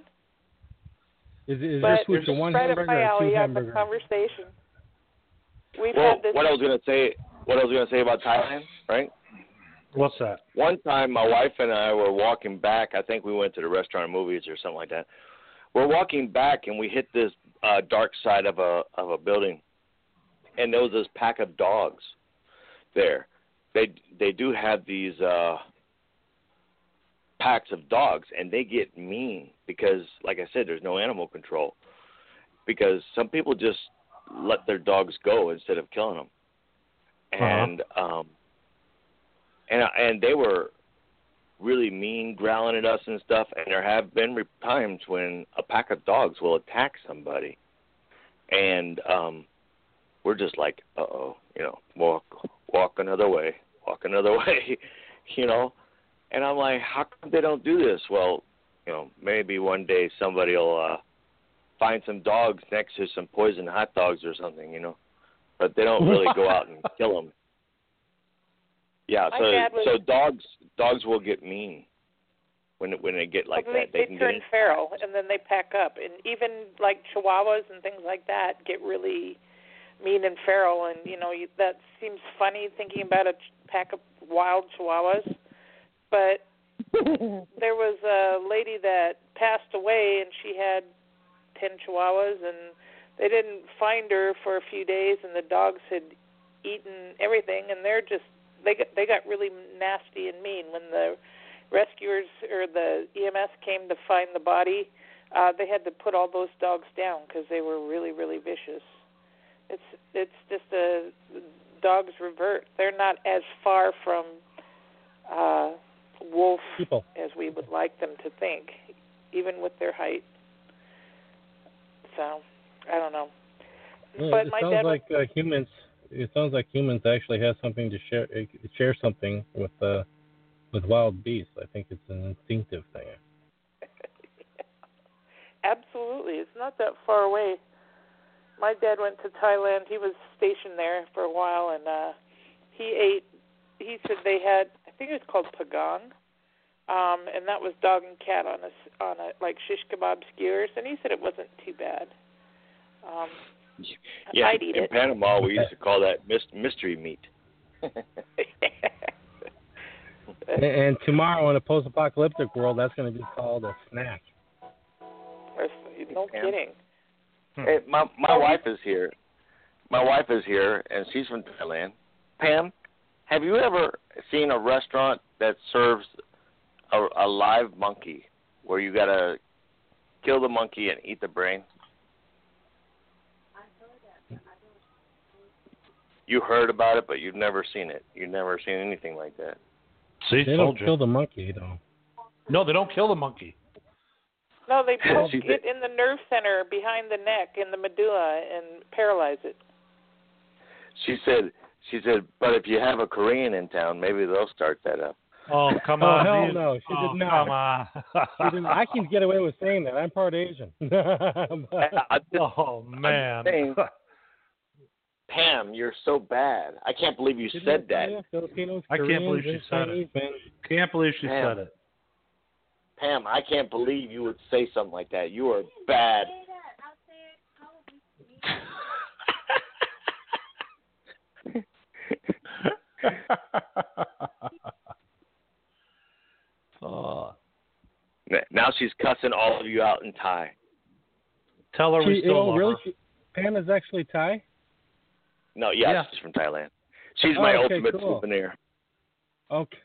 S8: Is, is
S10: But
S8: your pooch a one
S10: right up
S8: hamburger
S10: my
S8: or two
S10: alley on the
S8: hamburgers?
S10: conversation. We've
S7: Well,
S10: had this.
S7: what I was gonna say, what I was gonna say about Thailand, right?
S6: What's that?
S7: One time, my wife and I were walking back. I think we went to the restaurant, movies, or something like that. We're walking back, and we hit this uh, dark side of a of a building, and there was this pack of dogs there. They they do have these uh, packs of dogs, and they get mean because, like I said, there's no animal control. Because some people just let their dogs go instead of killing them, and uh-huh. um, and and they were really mean, growling at us and stuff. And there have been times when a pack of dogs will attack somebody, and um, we're just like, uh oh, you know, walk walk another way, walk another way, you know. And I'm like, how come they don't do this? Well, you know, maybe one day somebody will uh, find some dogs next to some poisoned hot dogs or something, you know. But they don't really go out and kill them. Yeah,
S10: My
S7: so
S10: dad was-
S7: so dogs dogs will get mean when when they get like
S10: Well, they,
S7: that. They,
S10: they
S7: can
S10: turn
S7: get in.
S10: feral and then they pack up, and even like Chihuahuas and things like that get really mean and feral. And you know you, that seems funny thinking about a ch- pack of wild Chihuahuas, but there was a lady that passed away, and she had ten Chihuahuas, and they didn't find her for a few days, and the dogs had eaten everything, and they're just they got they got really nasty and mean when the rescuers or the E M S came to find the body. Uh, they had to put all those dogs down because they were really, really vicious. It's it's just a dogs revert. They're not as far from uh, wolf
S8: People.
S10: as we would like them to think, even with their height. So I don't know.
S8: Yeah,
S10: but
S8: it
S10: my
S8: sounds
S10: dad
S8: like uh, humans. It sounds like humans actually have something to share. uh, Share something with uh, with wild beasts. I think it's an instinctive thing.
S10: Absolutely. It's not that far away. My dad went to Thailand. He was stationed there for a while, and uh, he ate, he said they had, I think it was called pagong, um, and that was dog and cat on a, on a, like shish kebab skewers, and he said it wasn't too bad. Um,
S7: Yeah,
S10: I'd eat
S7: in
S10: it.
S7: Panama we used to call that myst- mystery meat.
S8: And, and tomorrow in a post-apocalyptic world, that's going to be called a snack.
S10: No kidding.
S7: Hey, my my wife is here. My wife is here, and she's from Thailand. Pam, have you ever seen a restaurant that serves a, a live monkey, where you gotta kill the monkey and eat the brain? You heard about it, but you've never seen it. You've never seen anything like that.
S6: See,
S8: They
S6: told
S8: don't
S6: you.
S8: kill the monkey, though.
S6: No, they don't kill the monkey.
S10: No, they poke
S7: She
S10: it in the nerve center behind the neck, in the medulla, and paralyze it.
S7: She said, she said, but if you have a Korean in town, maybe they'll start that up.
S6: Oh, come
S8: Oh,
S6: on.
S8: hell
S6: these-
S8: no, she
S6: oh,
S8: did not.
S6: Come on.
S8: She didn't- I can get away with saying that. I'm part Asian.
S7: I- I just-
S6: Oh, man.
S7: saying- Pam, you're so bad. I can't believe you
S8: Didn't
S7: said
S8: I
S7: that.
S8: tell you? Filipinos,
S6: I can't
S8: Koreans,
S6: believe she
S8: and
S6: said
S8: Chinese,
S6: it.
S8: man.
S6: Can't believe she
S7: Pam.
S6: said it.
S7: Pam, I can't believe you would say something like that. You are bad.
S6: Oh.
S7: Now she's cussing all of you out in Thai.
S6: Tell her we
S8: She,
S6: still
S8: oh,
S6: love
S8: really?
S6: her.
S8: She, Pam is actually Thai?
S7: No, yes,
S6: Yeah.
S7: she's from Thailand. She's
S8: Oh,
S7: my
S8: okay,
S7: ultimate
S8: cool.
S7: souvenir.
S8: Okay.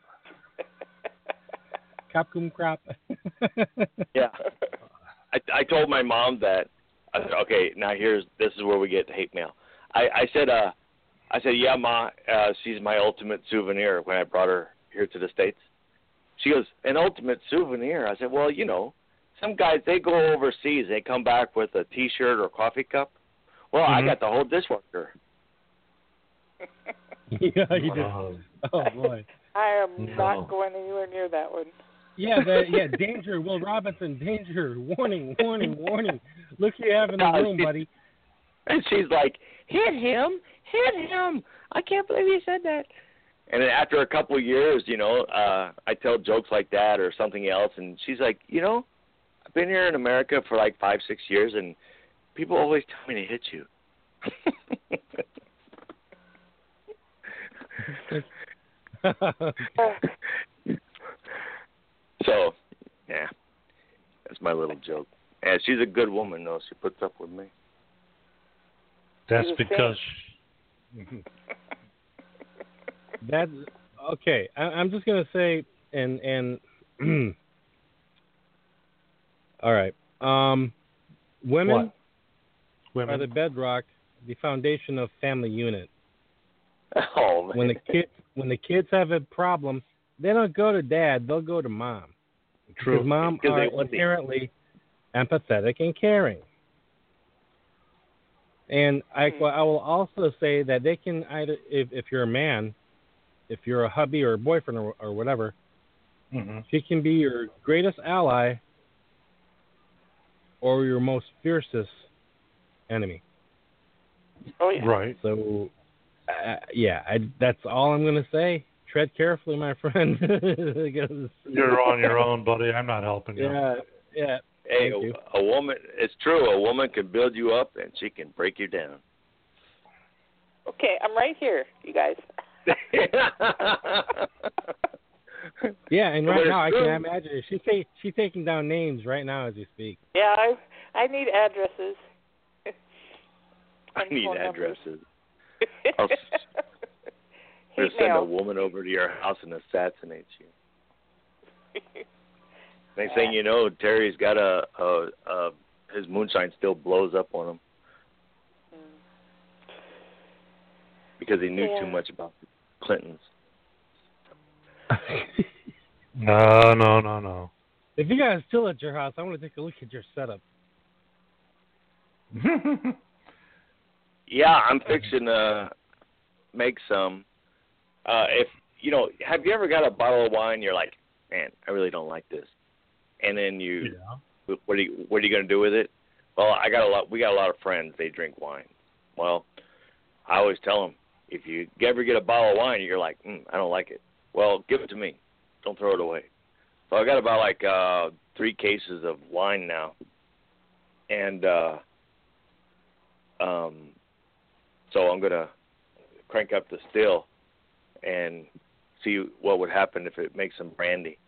S8: Kapkum crap.
S7: Yeah. I, I told my mom that. I said, okay, now here's this is where we get hate mail. I, I said, uh, I said, yeah, ma, uh, she's my ultimate souvenir when I brought her here to the States. She goes, an ultimate souvenir? I said, well, you know, some guys, they go overseas, they come back with a T-shirt or a coffee cup. Well,
S6: Mhm.
S7: I got the whole dishwasher.
S8: Yeah, you did.
S6: Oh.
S8: Oh, boy.
S10: I am
S6: No.
S10: not going anywhere near that one.
S8: Yeah, the, yeah, danger, Will Robinson, danger, warning, warning, warning. Look who you have in the
S7: No,
S8: room,
S7: she-
S8: buddy.
S7: And she's like, hit him, hit him. I can't believe you said that. And then after a couple of years, you know, uh, I tell jokes like that or something else, and she's like, you know, I've been here in America for like five, six years, and people always tell me to hit you. So, yeah, that's my little joke. And she's a good woman, though. She puts up with me.
S6: That's
S10: She's a
S6: because.
S8: That's okay. I, I'm just gonna say, and and all right. Um, women
S6: What? Women.
S8: are the bedrock, the foundation of family unit.
S7: Oh, man.
S8: When the kids when the kids have a problem, they don't go to dad; they'll go to mom.
S6: True.
S8: Because mom
S7: Because
S8: are
S7: they want to be.
S8: inherently empathetic and caring. And I, well, I will also say that they can either, if, if you're a man, if you're a hubby or a boyfriend or, or whatever,
S6: Mm-hmm.
S8: she can be your greatest ally or your most fiercest enemy.
S10: Oh yeah.
S6: Right.
S8: So, uh, yeah, I, that's all I'm going to say. Tread carefully, my friend. Because,
S6: You're on your own, buddy. I'm not helping you.
S8: yeah, yeah.
S7: Hey,
S8: Thank you.
S7: a, a woman, it's true, a woman can build you up and she can break you down.
S10: Okay, I'm right here, you guys.
S8: Yeah, and
S7: But
S8: right
S7: it's
S8: now I
S7: true.
S8: can imagine it. She's ta- she's taking down names right now as you speak.
S10: Yeah, I I need addresses.
S7: I
S10: And
S7: need
S10: phone numbers.
S7: addresses. I'll s-
S10: Hate
S7: Just send a
S10: mail.
S7: woman over to your house and assassinate you. Next thing you know, Terry's got a, a, a his moonshine still blows up on him because he knew
S10: Yeah.
S7: too much about the Clintons.
S6: No, no, no, no.
S8: If you guys are still at your house, I want to take a look at your setup.
S7: Yeah, I'm fixing to make some. Uh, if you know, have you ever got a bottle of wine? You're like, man, I really don't like this, and then you,
S6: Yeah.
S7: what are you, what are you gonna do with it? Well, I got a lot. We got a lot of friends. They drink wine. Well, I always tell them, if you ever get a bottle of wine, you're like, mm, I don't like it. Well, give it to me. Don't throw it away. So I got about like uh, three cases of wine now, and uh, um, so I'm gonna crank up the still and see what would happen if it makes some brandy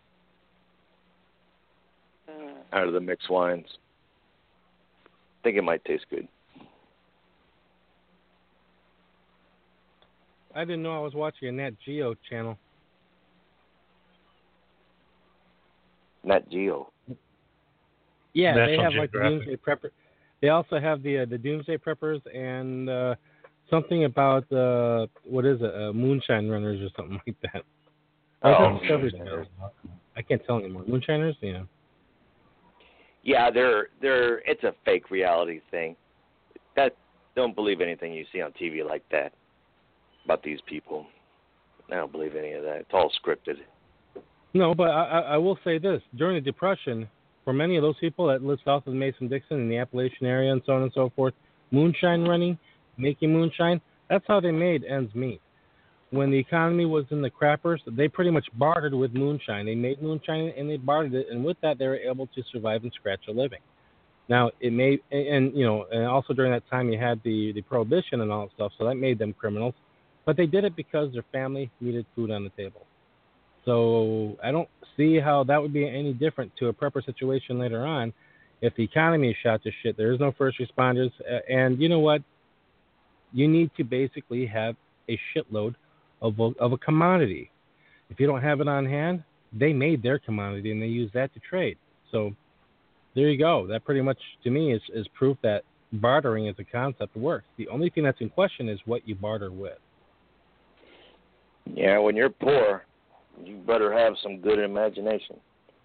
S10: Mm.
S7: out of the mixed wines. I think it might taste good.
S8: I didn't know I was watching a Nat Geo channel.
S7: Nat Geo.
S8: Yeah, they
S6: National
S8: have like the
S6: Geographic.
S8: Doomsday Prepper. They also have the uh, the Doomsday Preppers and uh, something about uh, what is it, uh, Moonshine Runners or something like that. Like
S7: Oh.
S8: a Discovery Channel. I can't tell anymore. Moonshiners, yeah.
S7: Yeah, they're they're it's a fake reality thing. That don't believe anything you see on T V like that about these people. I don't believe any of that. It's all scripted.
S8: No, but I, I I will say this: during the Depression, for many of those people that lived south of Mason-Dixon in the Appalachian area and so on and so forth, moonshine running, making moonshine, that's how they made ends meet. When the economy was in the crappers, they pretty much bartered with moonshine. They made moonshine and they bartered it, and with that, they were able to survive and scratch a living. Now, it may, and you know, and also during that time, you had the the prohibition and all that stuff, so that made them criminals. But they did it because their family needed food on the table. So I don't see how that would be any different to a prepper situation later on. If the economy is shot to shit, there is no first responders, uh, and you know what? You need to basically have a shitload of a, of a commodity. If you don't have it on hand, they made their commodity and they use that to trade. So there you go. That pretty much, to me, is, is proof that bartering as a concept works. The only thing that's in question is what you barter with.
S7: Yeah, when you're poor, you better have some good imagination.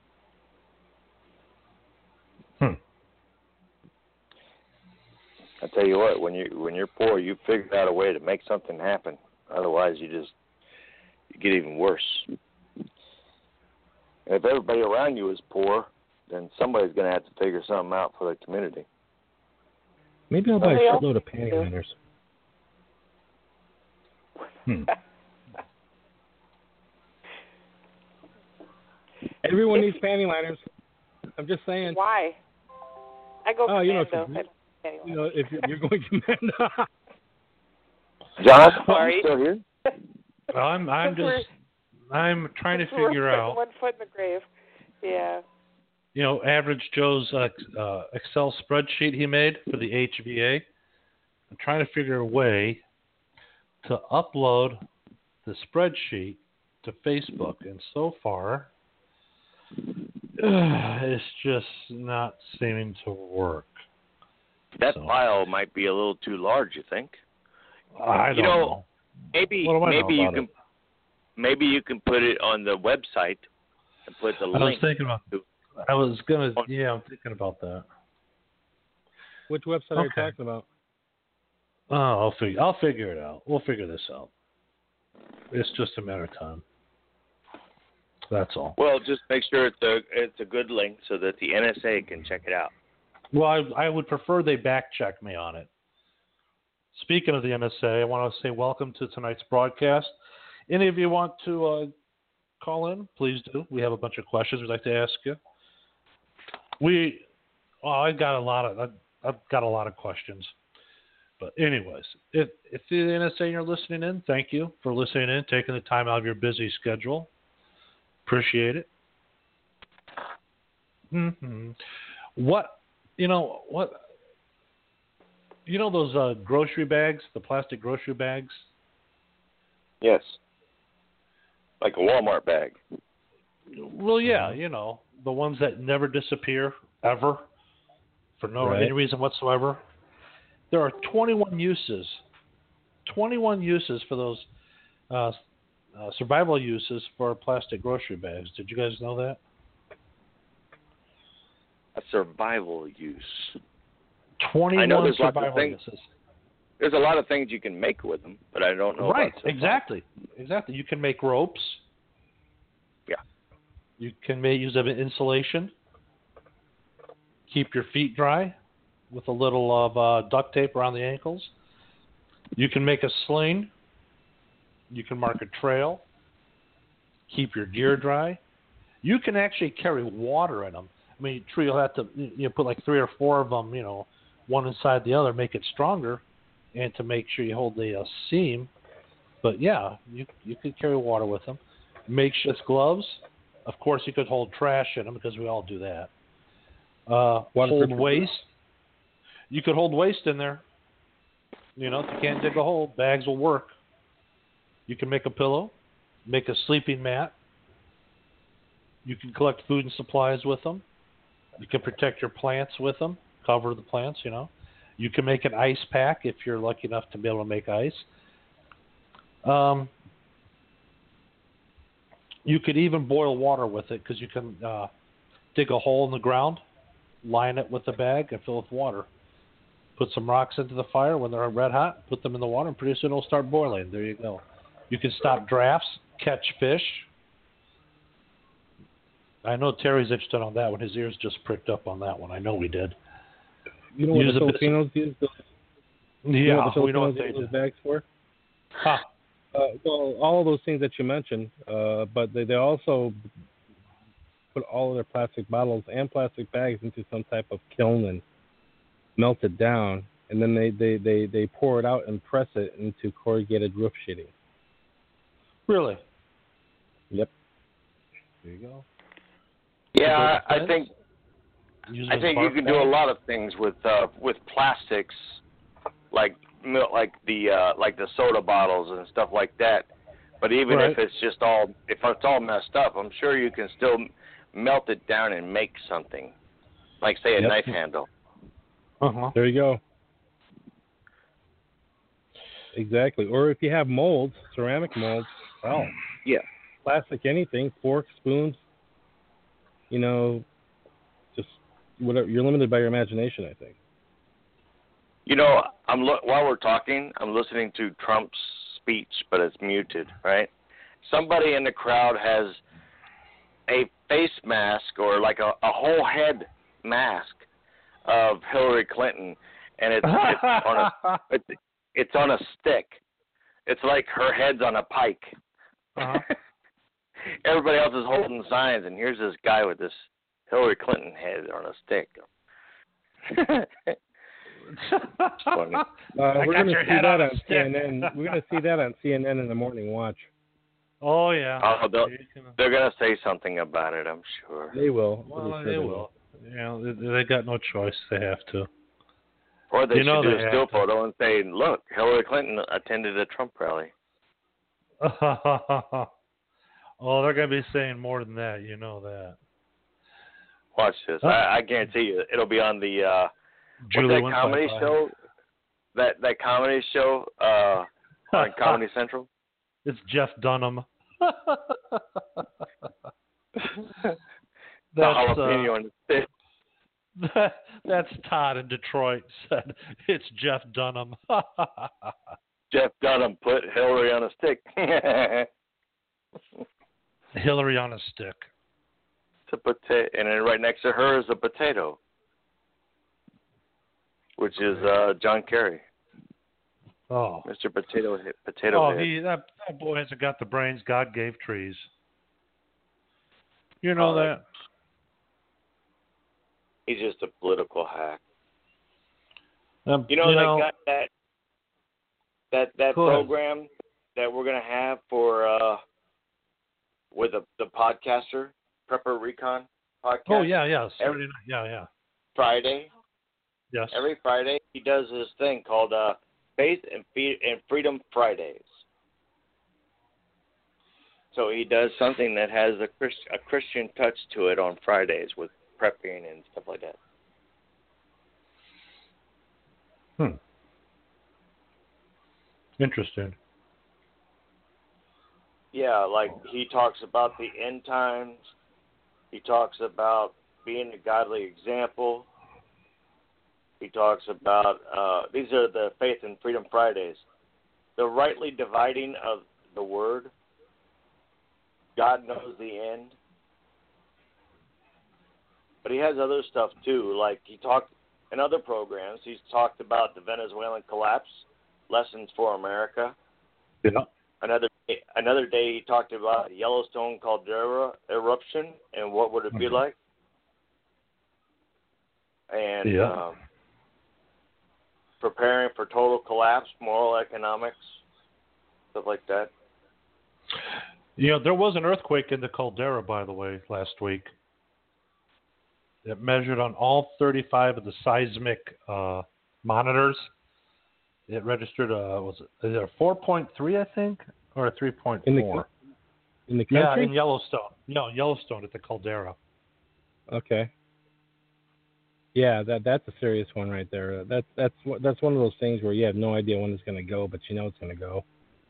S6: Hmm.
S7: I tell you what, when you when you're poor, you figure out a way to make something happen. Otherwise, you just get even worse. And if everybody around you is poor, then somebody's going to have to figure something out for the community.
S8: Maybe I'll buy a shitload of panty liners.
S5: Hmm.
S8: Everyone needs panty liners. I'm just saying.
S10: Why? I go
S8: oh, you know,
S10: commando.
S8: Anyway. You know, if you're, you're going commando.
S7: John,
S10: Sorry.
S7: are you still here?
S6: I'm I'm just I'm trying to figure out.
S10: One foot in the grave. Yeah.
S6: You know, average Joe's uh, uh, Excel spreadsheet he made for the H V A. I'm trying to figure a way to upload the spreadsheet to Facebook, and so far, uh, it's just not seeming to work.
S7: That
S6: so.
S7: file might be a little too large, you think?
S6: I don't
S7: you know,
S6: know.
S7: Maybe
S6: what do I
S7: maybe
S6: know
S7: you
S6: about
S7: can
S6: it?
S7: maybe you can put it on the website and put the
S6: I
S7: link.
S6: was thinking about.
S7: To,
S6: I was gonna. Yeah, I'm thinking about that.
S8: Which website
S6: okay.
S8: are you talking about?
S6: Oh, I'll figure. I'll figure it out. We'll figure this out. It's just a matter of time. That's all.
S7: Well, just make sure it's a it's a good link so that the N S A can check it out.
S6: Well, I, I would prefer they back check me on it. Speaking of the N S A, I want to say welcome to tonight's broadcast. Any of you want to uh, call in? Please do. We have a bunch of questions we'd like to ask you. We, well, I've got a lot of I've, I've got a lot of questions. But anyways, if if the N S A you're listening in, thank you for listening in, taking the time out of your busy schedule. Appreciate it. Mm-hmm. What you know what you know those uh, grocery bags, the plastic grocery bags?
S7: Yes. Like a Walmart bag.
S6: Well, yeah, you know, the ones that never disappear ever for no
S8: right.
S6: any reason whatsoever. There are twenty-one uses, twenty-one uses for those uh, uh, survival uses for plastic grocery bags. Did you guys know that?
S7: A survival use.
S6: twenty-one
S7: I know there's
S6: survival
S7: lots of things,
S6: uses.
S7: There's a lot of things you can make with them, but I don't know
S6: Right,
S7: about survival.
S6: exactly, exactly. You can make ropes.
S7: Yeah.
S6: You can make use of insulation. Keep your feet dry with a little of uh, duct tape around the ankles. You can make a sling. You can mark a trail. Keep your gear dry. You can actually carry water in them. I mean, true, you'll have to you know, put like three or four of them, you know, one inside the other, make it stronger, and to make sure you hold the uh, seam. But yeah, you you could carry water with them. Makeshift gloves. Of course, you could hold trash in them because we all do that. Uh, hold waste. You could hold waste in there. You know, if you can't dig a hole, bags will work. You can make a pillow, make a sleeping mat. You can collect food and supplies with them. You can protect your plants with them, cover the plants, you know. You can make an ice pack if you're lucky enough to be able to make ice. Um, you could even boil water with it because you can uh, dig a hole in the ground, line it with a bag, and fill it with water. Put some rocks into the fire when they're red hot, put them in the water, and pretty soon it'll start boiling. There you go. You can stop drafts, catch fish. I know Terry's interested on that one. His ears just pricked up on that one. I know we did.
S8: You know what
S6: use
S8: the Filipinos use those,
S6: yeah,
S8: you know what the
S6: we know
S8: Filipinos
S6: what they
S8: use
S6: do.
S8: those bags for?
S6: Huh.
S8: Uh, well, all of those things that you mentioned, uh, but they, they also put all of their plastic bottles and plastic bags into some type of kiln and melt it down, and then they, they, they, they pour it out and press it into corrugated roof sheeting.
S6: Really?
S8: Yep.
S6: There you go.
S7: Yeah, I think
S6: Use
S7: I think you can do a lot of things with uh, with plastics, like mil- like the uh, like the soda bottles and stuff like that. But even
S6: right.
S7: if it's just all if it's all messed up, I'm sure you can still melt it down and make something, like say a
S8: yep.
S7: knife handle.
S6: Uh-huh.
S8: There you go. Exactly. Or if you have molds, ceramic molds, well,
S7: yeah,
S8: plastic anything, forks, spoons, you know, just whatever. You're limited by your imagination, I think.
S7: You know, I'm lo- while we're talking, I'm listening to Trump's speech, but it's muted, right? somebody in the crowd has a face mask or like a, a whole head mask of Hillary Clinton, and it's, it's on a it's, it's on a stick. It's like her head's on a pike.
S6: Uh-huh.
S7: Everybody else is holding signs, and here's this guy with this Hillary Clinton head on a stick. Funny.
S8: Uh, we're going to see that on C N N. We're going to see that on C N N in the morning watch.
S6: Oh yeah.
S7: Oh, they're going to say something about it, I'm sure.
S8: They will.
S6: Well,
S8: sure
S6: they will. You know, they, they got no choice. They have to.
S7: Or they
S6: you
S7: should
S6: know
S7: do
S6: they
S7: a still
S6: have to.
S7: photo and say, "Look, Hillary Clinton attended a Trump rally."
S6: Oh, they're going to be saying more than that. You know that.
S7: Watch this. I, I guarantee you, it'll be on the uh,
S6: Julie
S7: what's that comedy show? That that comedy show uh, on Comedy Central.
S6: It's Jeff Dunham.
S7: The
S6: That's,
S7: jalapeno
S6: uh,
S7: on the stick.
S6: that, that's Todd in Detroit said it's Jeff Dunham.
S7: Jeff Dunham put Hillary on a stick.
S6: Hillary on a stick.
S7: It's a potato, and then right next to her is a potato, which is uh, John Kerry.
S6: Oh,
S7: Mister Potato Head. Potato
S6: oh,
S7: Head.
S6: he that, that boy hasn't got the brains God gave trees. You know
S7: Oh,
S6: that.
S7: He's just a political hack.
S6: Um,
S7: You know,
S6: you
S7: they
S6: know
S7: got that that that
S6: Go ahead.
S7: program that we're gonna have for uh, with the the podcaster Prepper Recon podcast.
S6: Oh yeah, yeah. Saturday
S7: Every
S6: night. Yeah, yeah.
S7: Friday.
S6: Yes.
S7: Every Friday he does this thing called uh, Faith and, Fe- and Freedom Fridays. So he does something that has a, Christ- a Christian touch to it on Fridays with prepping and stuff like that.
S6: Hmm. Interesting.
S7: Yeah, like he talks about the end times. He talks about being a godly example. He talks about, uh, these are the Faith and Freedom Fridays. The rightly dividing of the word. God knows the end. But he has other stuff too. Like he talked in other programs, he's talked about the Venezuelan collapse, lessons for America.
S6: Yeah.
S7: Another another day he talked about Yellowstone caldera eruption and what would it be
S6: Mhm.
S7: like. And
S6: Yeah.
S7: um, preparing for total collapse, moral economics, stuff like that.
S6: You know, there was an earthquake in the caldera, by the way, last week. It measured on all thirty-five of the seismic uh, monitors. It registered a was it is it a four point three, I think, or a three point
S8: In the
S6: four?
S8: in the
S6: Yeah,
S8: country?
S6: in Yellowstone. No, Yellowstone at the caldera.
S8: Okay. Yeah, that that's a serious one right there. That's that's what that's one of those things where you have no idea when it's going to go, but you know it's going to go.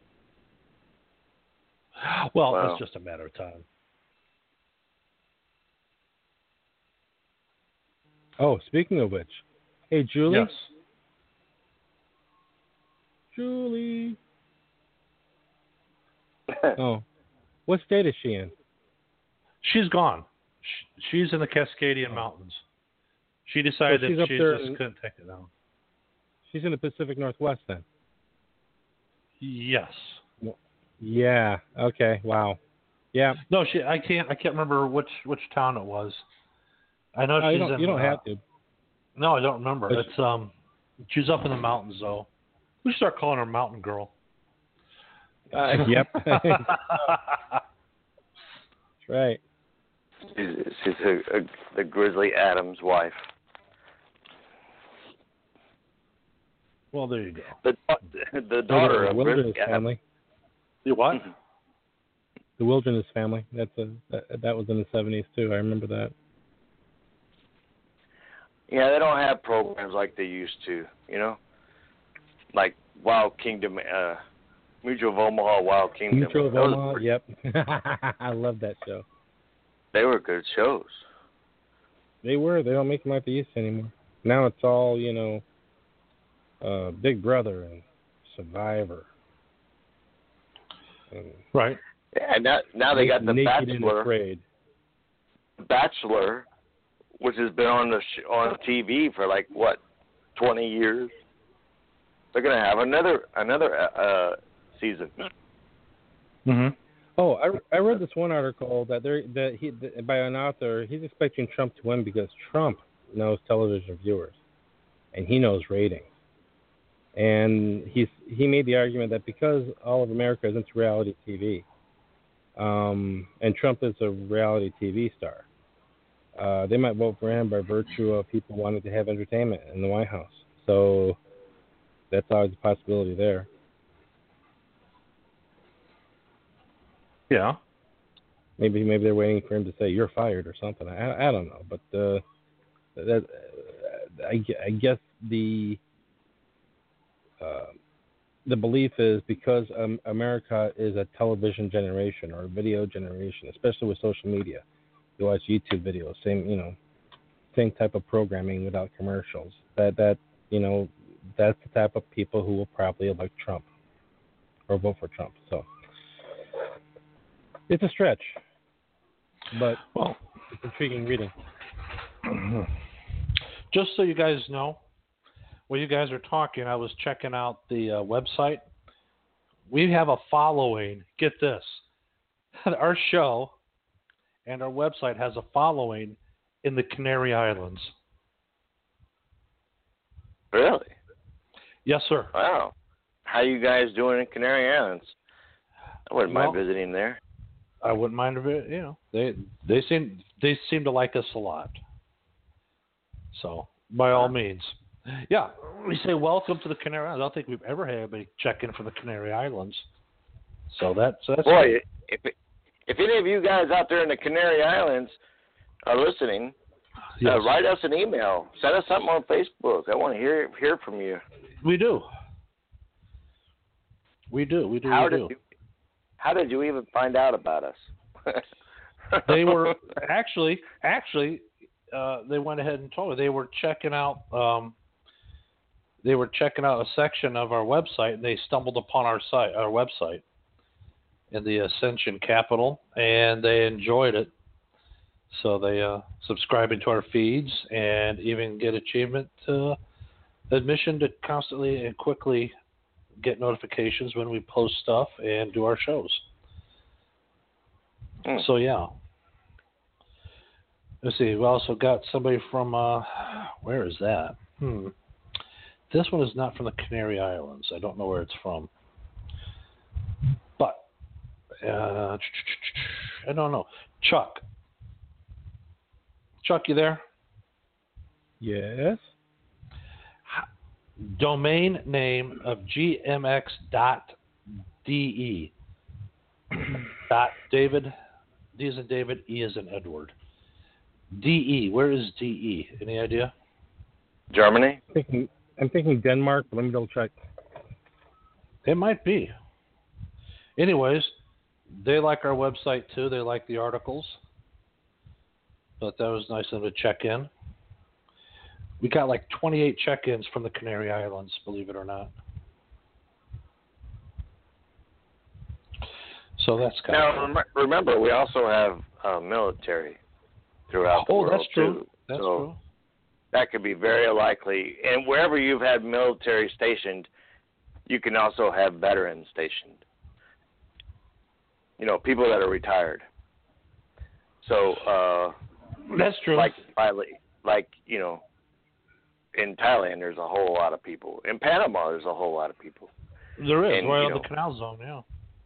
S6: Well,
S7: Wow.
S6: it's just a matter of time.
S8: Oh, speaking of which, hey Julie.
S6: Yes.
S8: Julie. Oh, what state is she in?
S6: She's gone. Sh- She's in the Cascadian Mountains. She decided
S8: So she's
S6: that
S8: up
S6: she
S8: there
S6: just
S8: in-
S6: couldn't take it down.
S8: She's in the Pacific Northwest then.
S6: Yes.
S8: Yeah. Okay. Wow. Yeah.
S6: No, she. I can't. I can't remember which which town it was. I know
S8: Oh,
S6: she's
S8: you don't,
S6: in.
S8: you don't
S6: uh,
S8: have to.
S6: No, I don't remember.
S8: But
S6: It's um, she's up in the mountains though. We should start calling her Mountain Girl.
S8: Uh, yep. That's right.
S7: She's, she's a, a, the Grizzly Adams wife.
S6: Well, there you go.
S7: The the daughter
S8: the
S7: of
S8: Wilderness
S7: Grizzly Adams.
S8: family.
S6: You what?
S8: The Wilderness family. That's a that, that was in the seventies too. I remember that.
S7: Yeah, they don't have programs like they used to, you know? Like Wild Kingdom, uh, Mutual of Omaha, Wild Kingdom.
S8: Mutual of
S7: Those
S8: Omaha.
S7: were-
S8: Yep. I love that show.
S7: They were good shows.
S8: They were. They don't make them like they used to anymore. Now it's all, you know, uh, Big Brother and Survivor. And
S6: Right.
S7: Yeah, and now, now they got The
S8: Naked and
S7: Bachelor.
S8: Afraid.
S7: Bachelor, which has been on the sh- on T V for like what, twenty years. They're gonna have another another uh, season.
S6: Mm-hmm.
S8: Oh, I, I read this one article that there that he that by an author. He's expecting Trump to win because Trump knows television viewers, and he knows ratings. And he's he made the argument that because all of America is into reality T V, um, and Trump is a reality T V star, uh, they might vote for him by virtue of people wanting to have entertainment in the White House. So that's always a possibility there.
S6: Yeah.
S8: Maybe maybe they're waiting for him to say you're fired or something. I, I don't know, but uh, that I, I guess the uh, the belief is because um, America is a television generation or a video generation, especially with social media. You watch YouTube videos, same you know, same type of programming without commercials. That that you know, that's the type of people who will probably elect Trump or vote for Trump. So it's a stretch, but
S6: well,
S8: it's intriguing reading.
S6: Just so you guys know, while you guys are talking, I was checking out the uh, website. We have a following. Get this. Our show and our website has a following in the Canary Islands.
S7: Really?
S6: Yes, sir.
S7: Wow. How you guys doing in Canary Islands? I wouldn't
S6: Well,
S7: mind visiting there.
S6: I wouldn't mind if it, you know, they they seem they seem to like us a lot. So by all means, yeah, we say welcome to the Canary Islands. I don't think we've ever had anybody check in from the Canary Islands. So that's that's
S7: boy. If if any of you guys out there in the Canary Islands are listening,
S6: yes.
S7: uh, write us an email. Send us something on Facebook. I want to hear hear from you.
S6: We do. We do. We do.
S7: How
S6: we
S7: did
S6: do.
S7: you, how did you even find out about us?
S6: They were actually actually uh, they went ahead and told me they were checking out um, they were checking out a section of our website and they stumbled upon our site our website in the Ascension Capital and they enjoyed it. So they uh, subscribing to our feeds and even get achievement uh, admission to constantly and quickly get notifications when we post stuff and do our shows.
S7: Mm.
S6: So yeah. Let's see. We also got somebody from uh, where is that? Hmm. This one is not from the Canary Islands. I don't know where it's from. But uh, I don't know. Chuck. Chuck, you there?
S8: Yes.
S6: Domain name of G M X dot D E. Dot David, D as in David, E as in Edward. D E, where is D E? Any idea?
S7: Germany?
S8: I'm thinking, I'm thinking Denmark, but let me double check.
S6: It might be. Anyways, they like our website too. They like the articles. But that was nice of them to check in. We got like twenty-eight check-ins from the Canary Islands, believe it or not. So that's kind
S7: now,
S6: of
S7: rem- remember, we also have uh, military throughout the
S6: oh,
S7: world,
S6: that's true.
S7: too.
S6: That's
S7: so
S6: true.
S7: That could be very likely. And wherever you've had military stationed, you can also have veterans stationed. You know, people that are retired. So, uh,
S6: that's true.
S7: Like, like, you know, in Thailand, there's a whole lot of people. In Panama, there's a whole lot of people.
S6: There is,
S7: and,
S6: right
S7: you
S6: on
S7: know,
S6: the canal zone, yeah.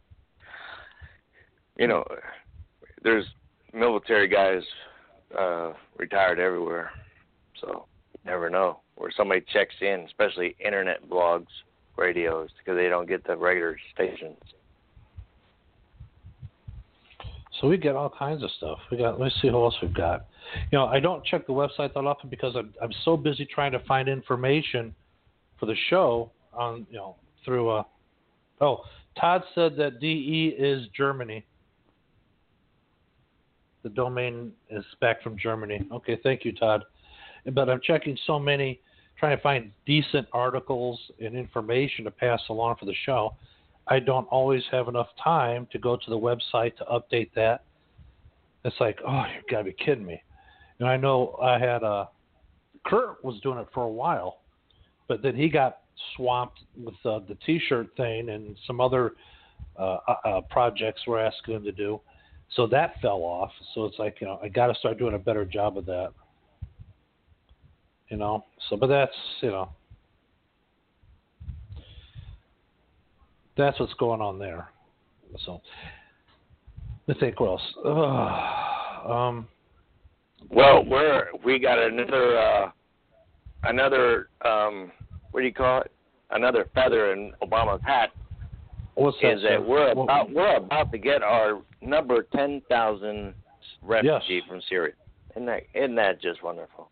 S7: You know, there's military guys uh, retired everywhere. So, you never know where somebody checks in, especially internet blogs, radios, because they don't get the regular stations.
S6: So we get all kinds of stuff. We got. Let's see who else we've got. You know, I don't check the website that often because I'm I'm so busy trying to find information for the show on you know through. Uh, oh, Todd said that D E is Germany. The domain is back from Germany. Okay, thank you, Todd. But I'm checking so many, trying to find decent articles and information to pass along for the show. I don't always have enough time to go to the website to update that. It's like, oh, you got to be kidding me. And I know I had a, Kurt was doing it for a while, but then he got swamped with uh, the T-shirt thing and some other uh, uh, projects we're asking him to do. So that fell off. So it's like, you know, I got to start doing a better job of that. You know, so, but that's, you know, that's what's going on there. So, let's think what else. Ugh, um,
S7: well, we're, we got another, uh, another, um, what do you call it? Another feather in Obama's hat.
S6: What's that?
S7: Is that we're about, we're about to get our number ten thousand refugee
S6: yes.
S7: from Syria. Isn't that, isn't that just wonderful?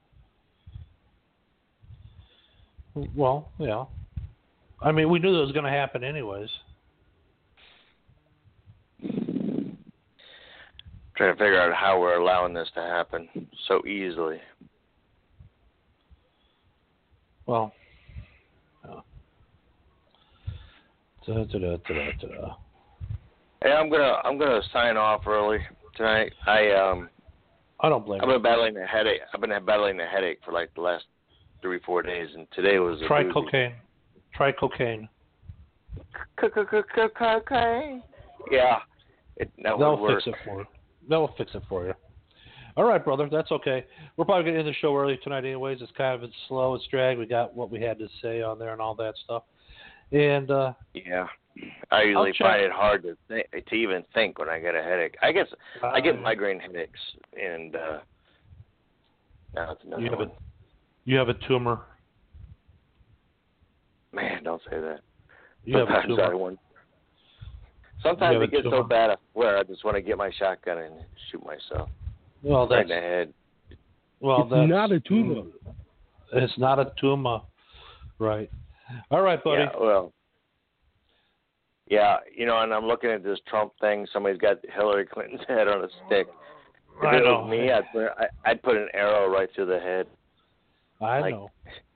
S6: Well, yeah. I mean, we knew that was going to happen anyways.
S7: Trying to figure out how we're allowing this to happen so easily.
S6: Well, yeah. Da, da, da, da, da.
S7: Hey, I'm gonna I'm gonna sign off early tonight. I um.
S6: I don't blame
S7: I've
S6: you.
S7: been battling a headache. I've been battling a headache for like the last three four days, and today was a
S6: Try
S7: doozy.
S6: cocaine. Try cocaine.
S7: Cocaine. Yeah. It, that
S6: That'll
S7: would work.
S6: fix it for you. That'll fix it for you. All right, brother. That's okay. We're probably going to end the show early tonight anyways. It's kind of it's slow. It's dragged. We got what we had to say on there and all that stuff. And uh,
S7: yeah, I usually
S6: I'll
S7: find
S6: check.
S7: it hard to think, to even think when I get a headache. I guess
S6: uh,
S7: I get migraine headaches, and uh, now it's another
S6: you have
S7: one.
S6: a you have a tumor.
S7: Man, don't say that.
S6: You have a
S7: Sometimes
S6: tumor.
S7: I want. Sometimes
S6: have
S7: it
S6: a
S7: gets
S6: tumor.
S7: so bad I swear I just want to get my shotgun and shoot myself
S6: Well,
S7: right
S6: that's
S7: in the head.
S6: well,
S8: It's
S6: that's
S8: not a tumor.
S6: It's not a tumor, right? All right, buddy.
S7: Yeah, well, yeah, you know, and I'm looking at this Trump thing. Somebody's got Hillary Clinton's head on a stick. If
S6: I
S7: it
S6: know.
S7: was me, I'd put, I- I'd put an arrow right through the head.
S6: I
S7: like,
S6: know.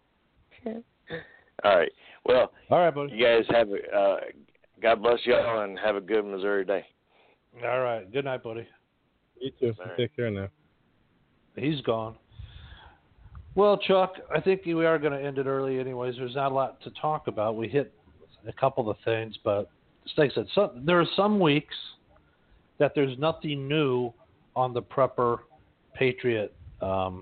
S7: All right. Well,
S6: all right, buddy.
S7: You guys have a, uh, God bless y'all and have a good Missouri day.
S6: All right. Good night, buddy.
S8: You too.
S7: Right.
S8: Take care now.
S6: He's gone. Well, Chuck, I think we are going to end it early anyways. There's not a lot to talk about. We hit a couple of things, but just like I said, some, there are some weeks that there's nothing new on the Prepper Patriot um,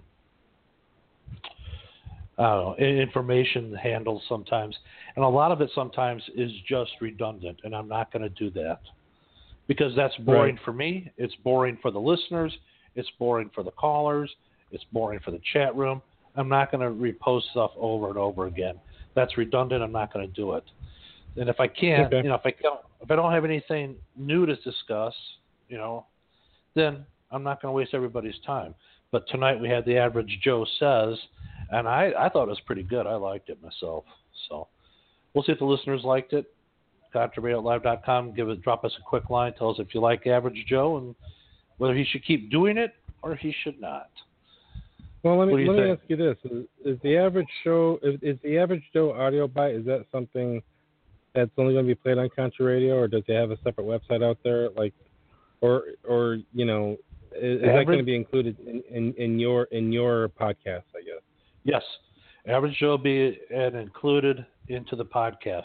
S6: I don't know, information handles sometimes. And a lot of it sometimes is just redundant, and I'm not going to do that because that's boring
S8: Right.
S6: for me. It's boring for the listeners. It's boring for the callers. It's boring for the chat room. I'm not going to repost stuff over and over again. That's redundant. I'm not going to do it. And if I can't,
S8: Okay.
S6: you know, if I don't, if I don't have anything new to discuss, you know, then I'm not going to waste everybody's time. But tonight we had the Average Joe Says, and I, I thought it was pretty good. I liked it myself. So we'll see if the listeners liked it. Country Radio Live dot com. Give it, drop us a quick line. Tell us if you like Average Joe and whether he should keep doing it or he should not.
S8: Well, let
S6: What do
S8: me
S6: you
S8: let me
S6: think?
S8: ask you this: is, is the average show is, is the Average Joe audio bite? Is that something that's only going to be played on Country Radio, or does they have a separate website out there? Like, or or you know, is, is that
S6: Average-
S8: going to be included in, in, in your in your podcast? I guess.
S6: Yes. Average Joe will be and included into the podcast.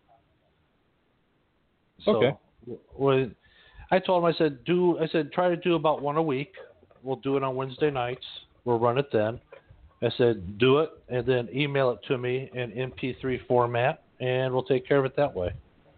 S6: So,
S8: Okay.
S6: When I told him, I said, do I said try to do about one a week. We'll do it on Wednesday nights. We'll run it then. I said, do it and then email it to me in M P three format, and we'll take care of it that way.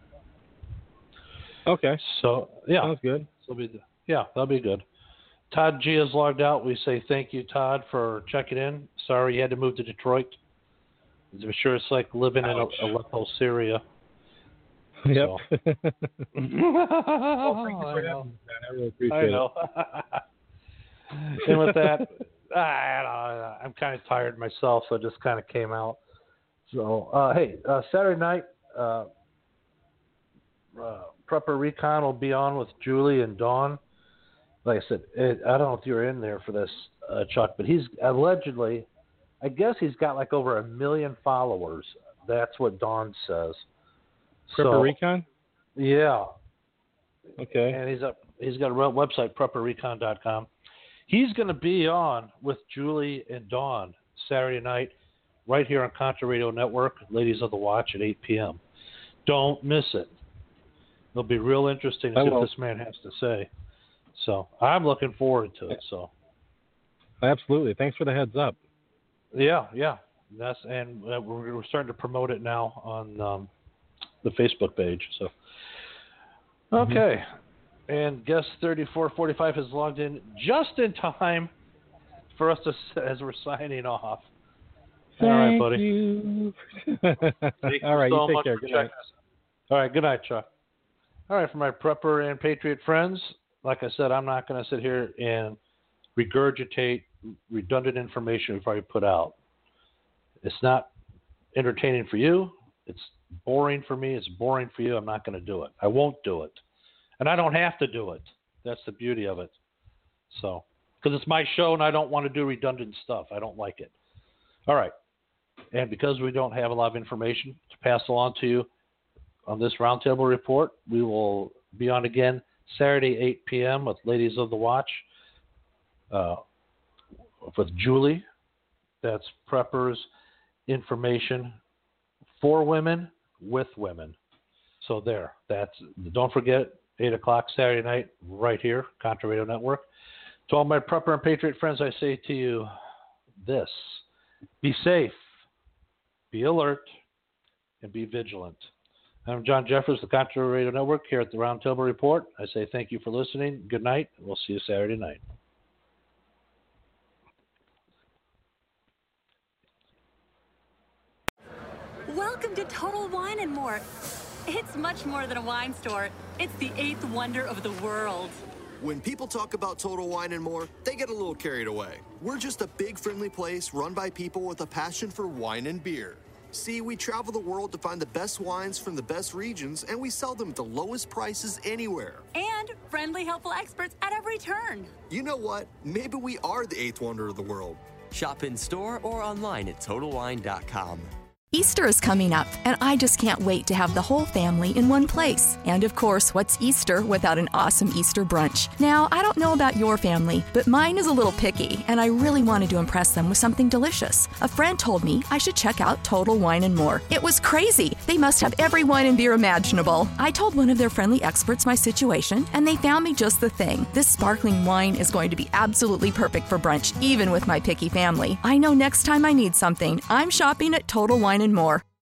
S8: Okay.
S6: So yeah,
S8: Sounds good.
S6: so be yeah, that'll be good. Todd G is logged out. We say thank you, Todd, for checking in. Sorry you had to move to Detroit. I'm sure it's like living
S8: Ouch.
S6: in Aleppo, Syria.
S8: Yep.
S6: So.
S8: well, thank you
S6: I
S8: for
S6: know.
S8: having me, man. I really appreciate
S6: I know. And with that, I, I don't know, I'm kind of tired myself, so it just kind of came out. So, uh, hey, uh, Saturday night, uh, uh, Prepper Recon will be on with Julie and Dawn. Like I said, it, I don't know if you were in there for this, uh, Chuck, but he's allegedly, I guess he's got like over a million followers. That's what Dawn says.
S8: Prepper
S6: So-
S8: Recon?
S6: Yeah.
S8: Okay.
S6: And he's up. He's got a website, prepper recon dot com. He's going to be on with Julie and Dawn Saturday night, right here on Contra Radio Network, Ladies of the Watch at eight p.m. Don't miss it. It'll be real interesting to see what this man has to say. So I'm looking forward to it. So
S8: absolutely. Thanks for the heads up.
S6: Yeah, yeah. That's and we're, we're starting to promote it now on um, the Facebook page. So okay. Mm-hmm. And guest thirty-four forty-five has logged in just in time for us to, as we're signing off.
S8: Thank
S6: All right, buddy.
S8: You.
S6: Thank
S8: All right,
S6: you so
S8: you take
S6: much
S8: care.
S6: for
S8: Good
S6: checking
S8: night.
S6: us. All right, good night, Chuck. All right, for my prepper and patriot friends, like I said, I'm not going to sit here and regurgitate redundant information before I put out. It's not entertaining for you. It's boring for me. It's boring for you. I'm not going to do it. I won't do it. And I don't have to do it. That's the beauty of it. So, because it's my show and I don't want to do redundant stuff. I don't like it. All right. And because we don't have a lot of information to pass along to you on this roundtable report, we will be on again Saturday, eight p.m. with Ladies of the Watch uh, with Julie. That's Preppers information for women with women. So there. That's don't forget. eight o'clock Saturday night, right here, Contra Radio Network. To all my prepper and patriot friends, I say to you this. Be safe, be alert, and be vigilant. I'm John Jeffers, the Contra Radio Network, here at the Roundtable Report. I say thank you for listening. Good night, and we'll see you Saturday night.
S1: Welcome to Total Wine and More. It's much more than a wine store. It's the eighth wonder of the world.
S2: When people talk about Total Wine and More, they get a little carried away. We're just a big, friendly place run by people with a passion for wine and beer. See, we travel the world to find the best wines from the best regions, and we sell them at the lowest prices anywhere.
S1: And friendly, helpful experts at every turn.
S2: You know what? Maybe we are the eighth wonder of the world.
S3: Shop in store or online at total wine dot com.
S11: Easter is coming up, and I just can't wait to have the whole family in one place. And of course, what's Easter without an awesome Easter brunch? Now, I don't know about your family, but mine is a little picky, and I really wanted to impress them with something delicious. A friend told me I should check out Total Wine and More. It was crazy. They must have every wine and beer imaginable. I told one of their friendly experts my situation, and they found me just the thing. This sparkling wine is going to be absolutely perfect for brunch, even with my picky family. I know next time I need something, I'm shopping at Total Wine and More.